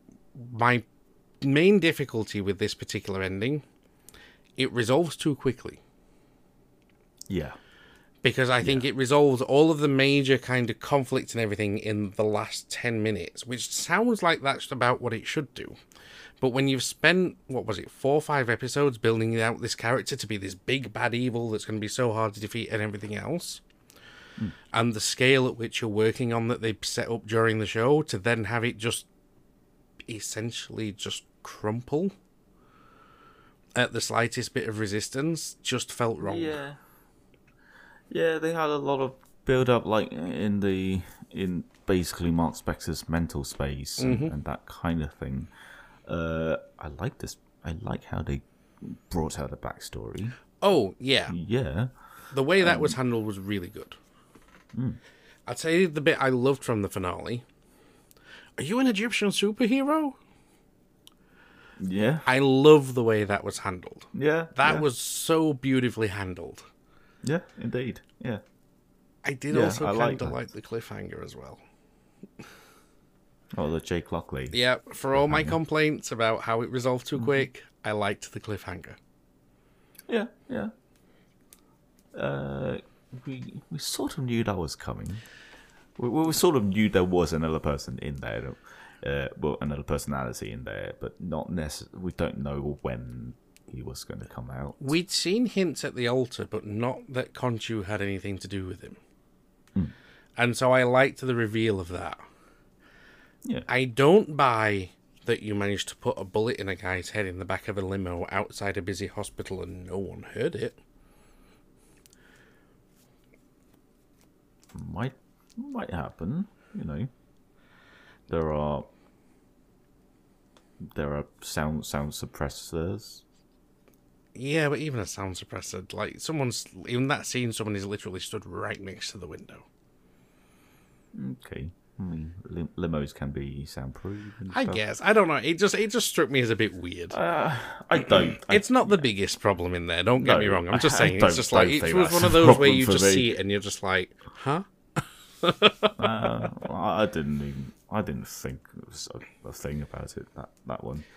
main difficulty with this particular ending, it resolves too quickly. Yeah. Because I think it resolves all of the major kind of conflicts and everything in the last 10 minutes, which sounds like that's about what it should do. But when you've spent, 4 or 5 episodes building out this character to be this big bad evil that's going to be so hard to defeat and everything else, and the scale at which you're working on that they've set up during the show, to then have it just essentially just crumple at the slightest bit of resistance, just felt wrong. Yeah, they had a lot of build up, like in basically Mark Spector's mental space and that kind of thing. I like this. I like how they brought out a backstory. Oh, yeah. Yeah. The way that was handled was really good. I'd say the bit I loved from the finale. Are you an Egyptian superhero? Yeah. I love the way that was handled. Yeah. That was so beautifully handled. Yeah, indeed. Yeah. I did Yeah, also I kind like of that. like the cliffhanger as well. Oh, the Jake Lockley. Yeah, for all my complaints about how it resolved too quick, I liked the cliffhanger. Yeah. We sort of knew that was coming. We sort of knew there was another person in there, another personality in there, but not necessarily. We don't know when he was going to come out. We'd seen hints at the altar, but not that Khonshu had anything to do with him. And so I liked the reveal of that. Yeah. I don't buy that you managed to put a bullet in a guy's head in the back of a limo outside a busy hospital and no one heard it. Might happen, There are sound suppressors. Yeah, but even a sound suppressor, like in that scene, someone is literally stood right next to the window. Okay. I mean, limos can be soundproof and I stuff. guess. I don't know. It just struck me as a bit weird. I don't. It's not the biggest problem in there, don't get me wrong. I'm just saying, it's just don't like, it think was that's one of a those where problem you for just me. see it and you're just like, huh? I didn't think it was a thing about it. That one.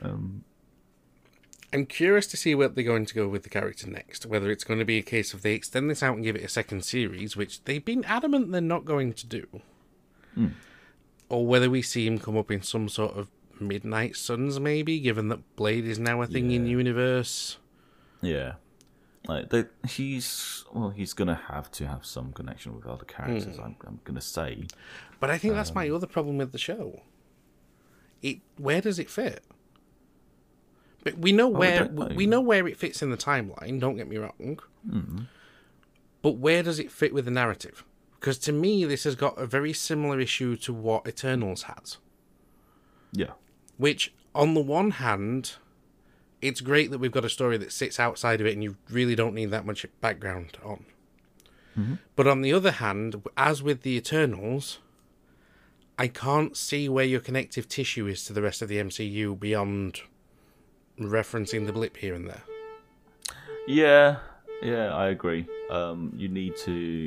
I'm curious to see where they're going to go with the character next. Whether it's going to be a case of they extend this out and give it a second series, which they've been adamant they're not going to do. Or whether we see him come up in some sort of Midnight Suns, maybe, given that Blade is now a thing in universe. Yeah. Like he's gonna have to have some connection with other characters. I'm gonna say. But I think that's my other problem with the show. Where does it fit? But we know we know where it fits in the timeline. Don't get me wrong. But where does it fit with the narrative? Because to me, this has got a very similar issue to what Eternals has. Yeah. Which, on the one hand, it's great that we've got a story that sits outside of it and you really don't need that much background on. But on the other hand, as with the Eternals, I can't see where your connective tissue is to the rest of the MCU beyond referencing the blip here and there. Yeah, I agree. You need to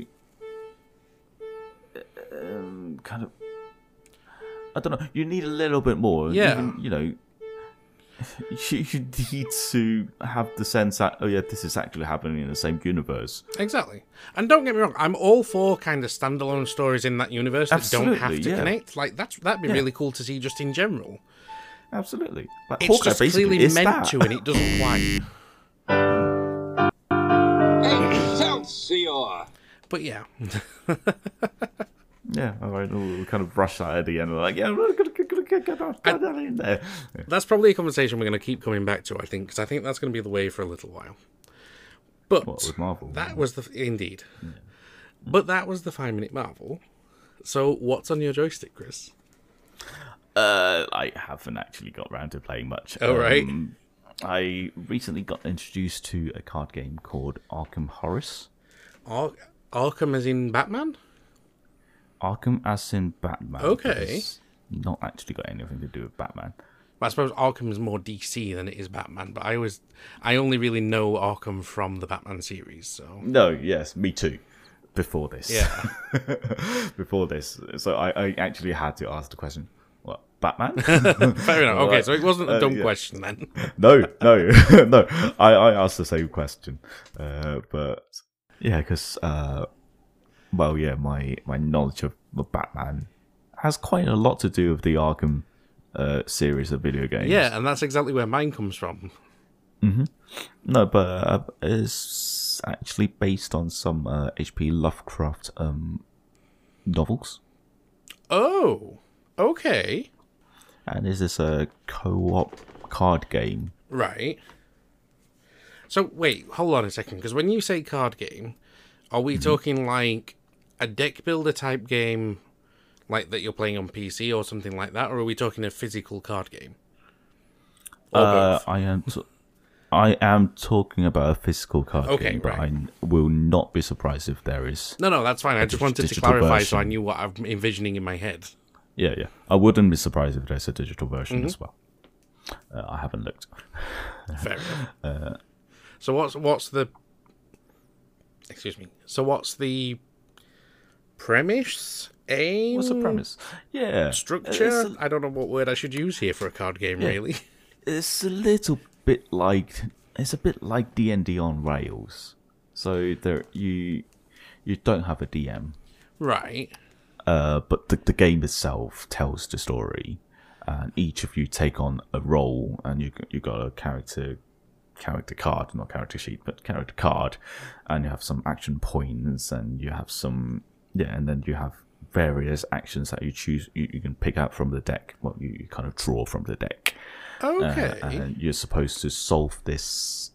kind of. I don't know. You need a little bit more. Yeah. Even, you need to have the sense that this is actually happening in the same universe. Exactly. And don't get me wrong, I'm all for kind of standalone stories in that universe that don't have to connect. Like that'd be really cool to see just in general. Absolutely. Like, It's Hawkeye just basically clearly is meant that. to, and it doesn't quite. Excelsior! But yeah. Yeah, all right. We'll kind of brush that at the end. We're like, yeah, we're going to get that in there. Yeah. That's probably a conversation we're going to keep coming back to, I think, because I think that's going to be the way for a little while. But What, with Marvel? that was indeed. Yeah. But that was the 5-minute Marvel. So what's on your joystick, Chris? I haven't actually got round to playing much. Oh, right. I recently got introduced to a card game called Arkham Horus. Arkham as in Batman? Arkham as in Batman. Okay. It's not actually got anything to do with Batman. But I suppose Arkham is more DC than it is Batman. But I only really know Arkham from the Batman series. So No, yes, me too. Before this, yeah, before this, so I actually had to ask the question: what, Batman? fair enough. Okay, Like, so it wasn't a dumb yeah. question then. No, no, no. I asked the same question, but yeah, because well, yeah, my knowledge of Batman has quite a lot to do with the Arkham series of video games. Yeah, and that's exactly where mine comes from. No, but it's actually based on some H.P. Lovecraft novels. Oh, okay, And is this a co-op card game? right. So wait, hold on a second, because when you say card game, are we talking like a deck builder type game, like that you're playing on PC or something like that, or are we talking a physical card game? Or both? I am talking about a physical card Okay, game, but right. I will not be surprised if there is. No, that's fine. I just wanted to digital clarify so I version. knew what I'm envisioning in my head. Yeah, yeah. I wouldn't be surprised if there's a digital version as well. I haven't looked. Fair enough. So what's the? Excuse me. So what's the premise? Aim? What's the premise? Yeah, Structure? I don't know what word I should use here for a card game. Really. It's a little bit like D&D on rails. So there you don't have a DM, Right. but the game itself tells the story, and each of you take on a role, and you got a character card, not character sheet, but character card, and you have some action points, and you have some and then you have various actions that you choose. You can pick out from the deck. Well, you kind of draw from the deck. Okay. And you're supposed to solve this.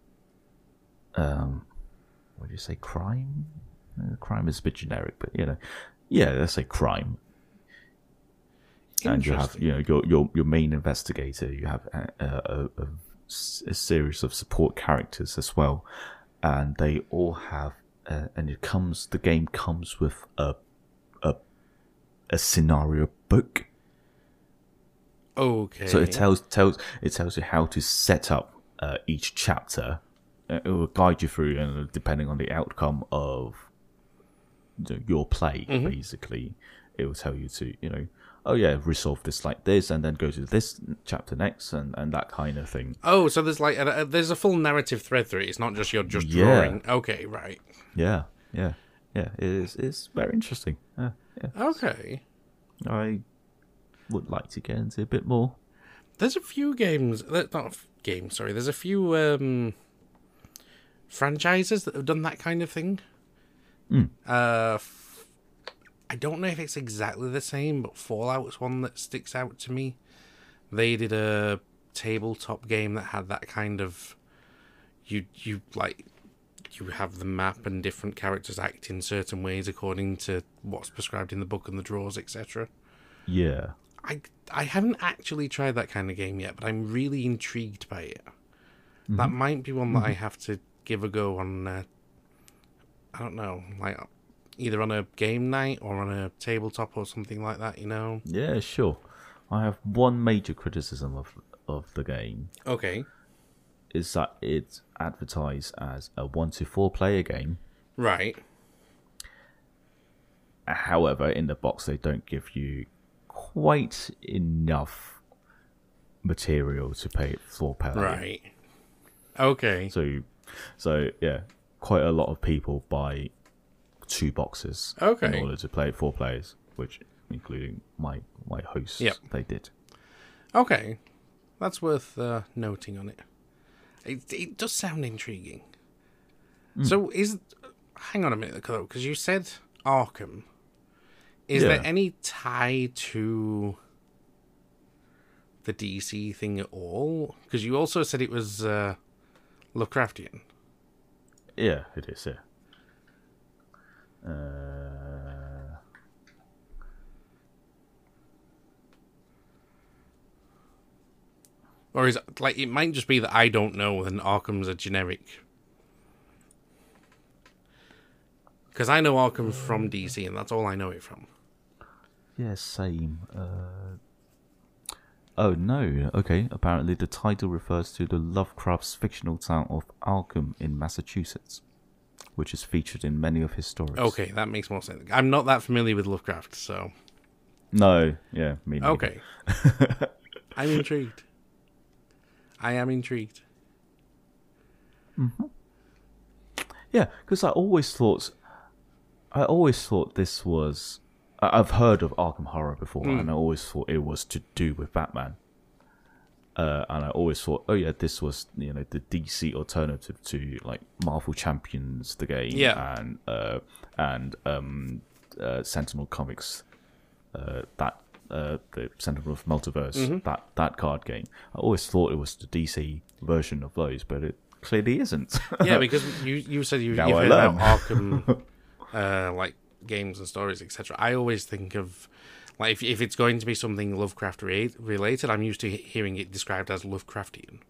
What do you say? Crime? Crime is a bit generic, but yeah, let's say crime. And you have, your main investigator. You have a series of support characters as well, and they all have. And the game comes with a scenario book. Okay. So it tells you how to set up each chapter. It will guide you through, and depending on the outcome of your play, basically, it will tell you to resolve this like this, and then go to this chapter next, and that kind of thing. Oh, so there's like there's a full narrative thread through it. It's not just you're just drawing. Okay, right. Yeah. It's very interesting. Yeah. Okay. I would like to get into a bit more. There's a few games, not games. Sorry, there's a few franchises that have done that kind of thing. I don't know if it's exactly the same, but Fallout's one that sticks out to me. They did a tabletop game that had that kind of you have the map and different characters act in certain ways according to what's prescribed in the book and the draws, etc. Yeah. I haven't actually tried that kind of game yet, but I'm really intrigued by it. That might be one that I have to give a go on. I don't know, like either on a game night or on a tabletop or something like that. Yeah, sure. I have one major criticism of the game. Okay. Is that it's advertised as a 1 to 4 player game. Right. However, in the box they don't give you quite enough material to pay for player. Right. Okay. So yeah, quite a lot of people buy 2 boxes in order to play 4 players, which including my hosts. Yep. They did. Okay. That's worth noting on it. It does sound intriguing. So hang on a minute, though, because you said Arkham. Is there any tie to the DC thing at all? Because you also said it was Lovecraftian. Yeah, it is. Yeah. Or is it, like, it might just be that I don't know and Arkham's a generic. Because I know Arkham from DC and that's all I know it from. Yeah, same. Oh no, okay. Apparently the title refers to the Lovecraft's fictional town of Arkham in Massachusetts, which is featured in many of his stories. Okay, that makes more sense. I'm not that familiar with Lovecraft, so... No, yeah, me neither. Okay. I'm intrigued. I am intrigued. Yeah, because I always thought this was... I've heard of Arkham Horror before, and I always thought it was to do with Batman. And I always thought, oh yeah, this was the DC alternative to like Marvel Champions, the game, and Sentinel Comics, the Sentinel of Multiverse, that card game. I always thought it was the DC version of those, but it clearly isn't. Yeah, because you said you've heard about Arkham, like games and stories, etc. I always think of like if it's going to be something Lovecraft related, I'm used to hearing it described as Lovecraftian.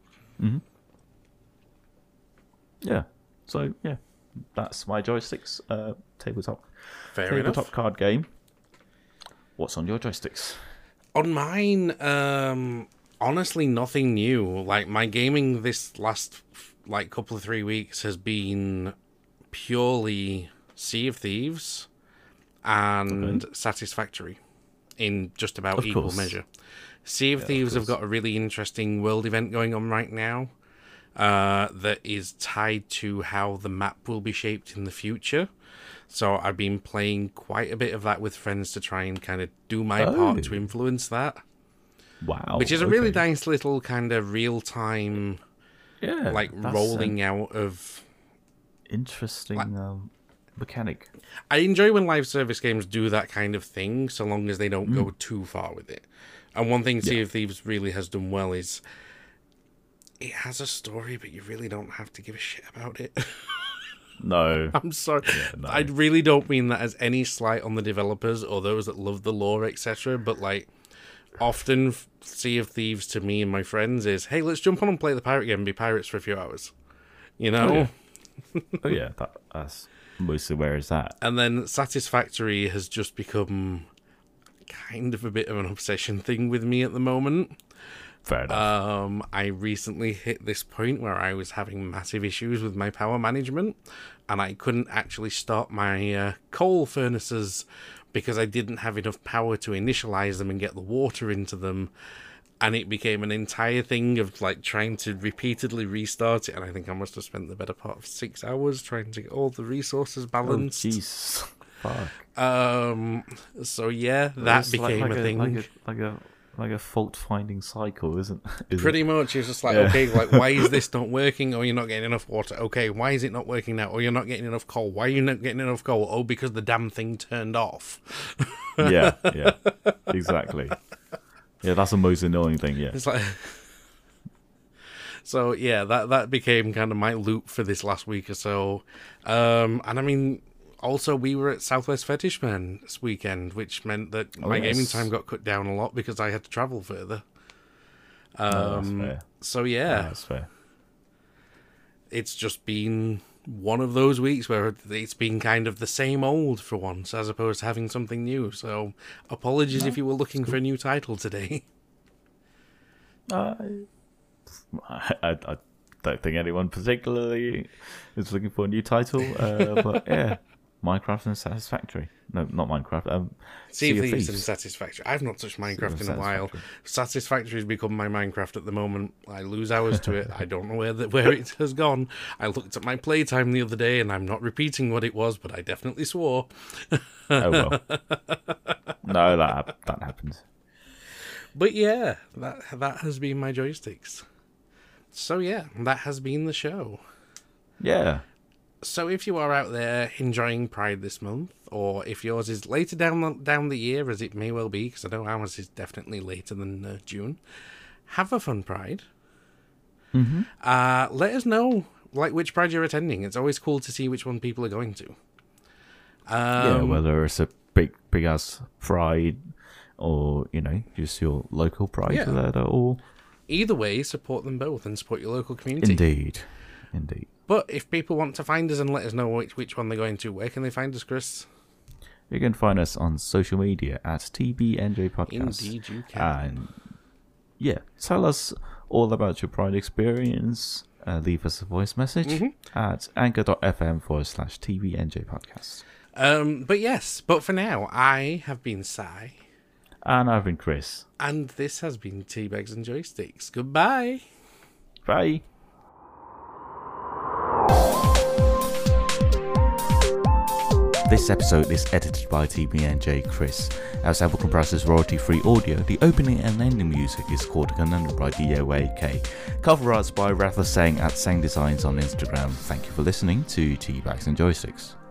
Yeah. So yeah, that's my joysticks. Tabletop Enough. Card game. What's on your joysticks? On mine, honestly, nothing new. Like my gaming this last like couple of 3 weeks has been purely Sea of Thieves and Satisfactory in just about equal measure. Sea of Thieves have got a really interesting world event going on right now that is tied to how the map will be shaped in the future. So I've been playing quite a bit of that with friends to try and kind of do my part to influence that. Wow. Which is a really nice little kind of real-time, like rolling out of... Interesting mechanic. I enjoy when live service games do that kind of thing, so long as they don't go too far with it. And one thing Sea of Thieves really has done well is it has a story, but you really don't have to give a shit about it. No. I'm sorry. Yeah, no. I really don't mean that as any slight on the developers or those that love the lore, etc. But, like, often Sea of Thieves to me and my friends is, hey, let's jump on and play the pirate game and be pirates for a few hours. You know? Oh, yeah. That's mostly where it's at. And then Satisfactory has just become kind of a bit of an obsession thing with me at the moment. Fair enough. I recently hit this point where I was having massive issues with my power management, and I couldn't actually start my coal furnaces because I didn't have enough power to initialize them and get the water into them. And it became an entire thing of like trying to repeatedly restart it, and I think I must have spent the better part of 6 hours trying to get all the resources balanced. Oh, jeez. Fuck. So yeah, that became a thing. Like a fault-finding cycle, isn't it? Pretty much. It's just like, okay, like, why is this not working? Oh, you're not getting enough water. Okay, why is it not working now? Oh, you're not getting enough coal. Why are you not getting enough coal? Oh, because the damn thing turned off. Yeah, exactly. Yeah, that's the most annoying thing, yeah. It's like... So, yeah, that became kind of my loop for this last week or so. And I mean... Also, we were at Southwest Fetish Man this weekend, which meant that my gaming time got cut down a lot because I had to travel further. That's fair. So, yeah. That's fair. It's just been one of those weeks where it's been kind of the same old for once, as opposed to having something new. So, apologies if you were looking for a new title today. I don't think anyone particularly is looking for a new title, but yeah. Minecraft and Satisfactory. No, not Minecraft. Sea of Thieves and Satisfactory. I've not touched Minecraft in a while. Satisfactory has become my Minecraft at the moment. I lose hours to it. I don't know where it has gone. I looked at my playtime the other day, and I'm not repeating what it was, but I definitely swore. Oh well. No, that happens. But yeah, that has been my joysticks. So yeah, that has been the show. Yeah. So if you are out there enjoying Pride this month, or if yours is later down the year, as it may well be, because I know ours is definitely later than June, have a fun Pride. Mm-hmm. Let us know like which Pride you're attending. It's always cool to see which one people are going to. Yeah, whether it's a big ass Pride or just your local Pride. Yeah. They're all... Either way, support them both and support your local community. Indeed. But if people want to find us and let us know which one they're going to, where can they find us, Chris? You can find us on social media at TBNJ Podcast. Indeed, you can. yeah, tell us all about your Pride experience. Leave us a voice message at anchor.fm/TVNJ podcast. But for now, I have been Sai. And I've been Chris. And this has been Teabags and Joysticks. Goodbye. Bye. This episode is edited by TBNJ Chris. Our sample comprises royalty-free audio. The opening and ending music is called Conundrum by DOAK. Cover arts by Rather Sang at Sang Designs on Instagram. Thank you for listening to Teabags and Joysticks.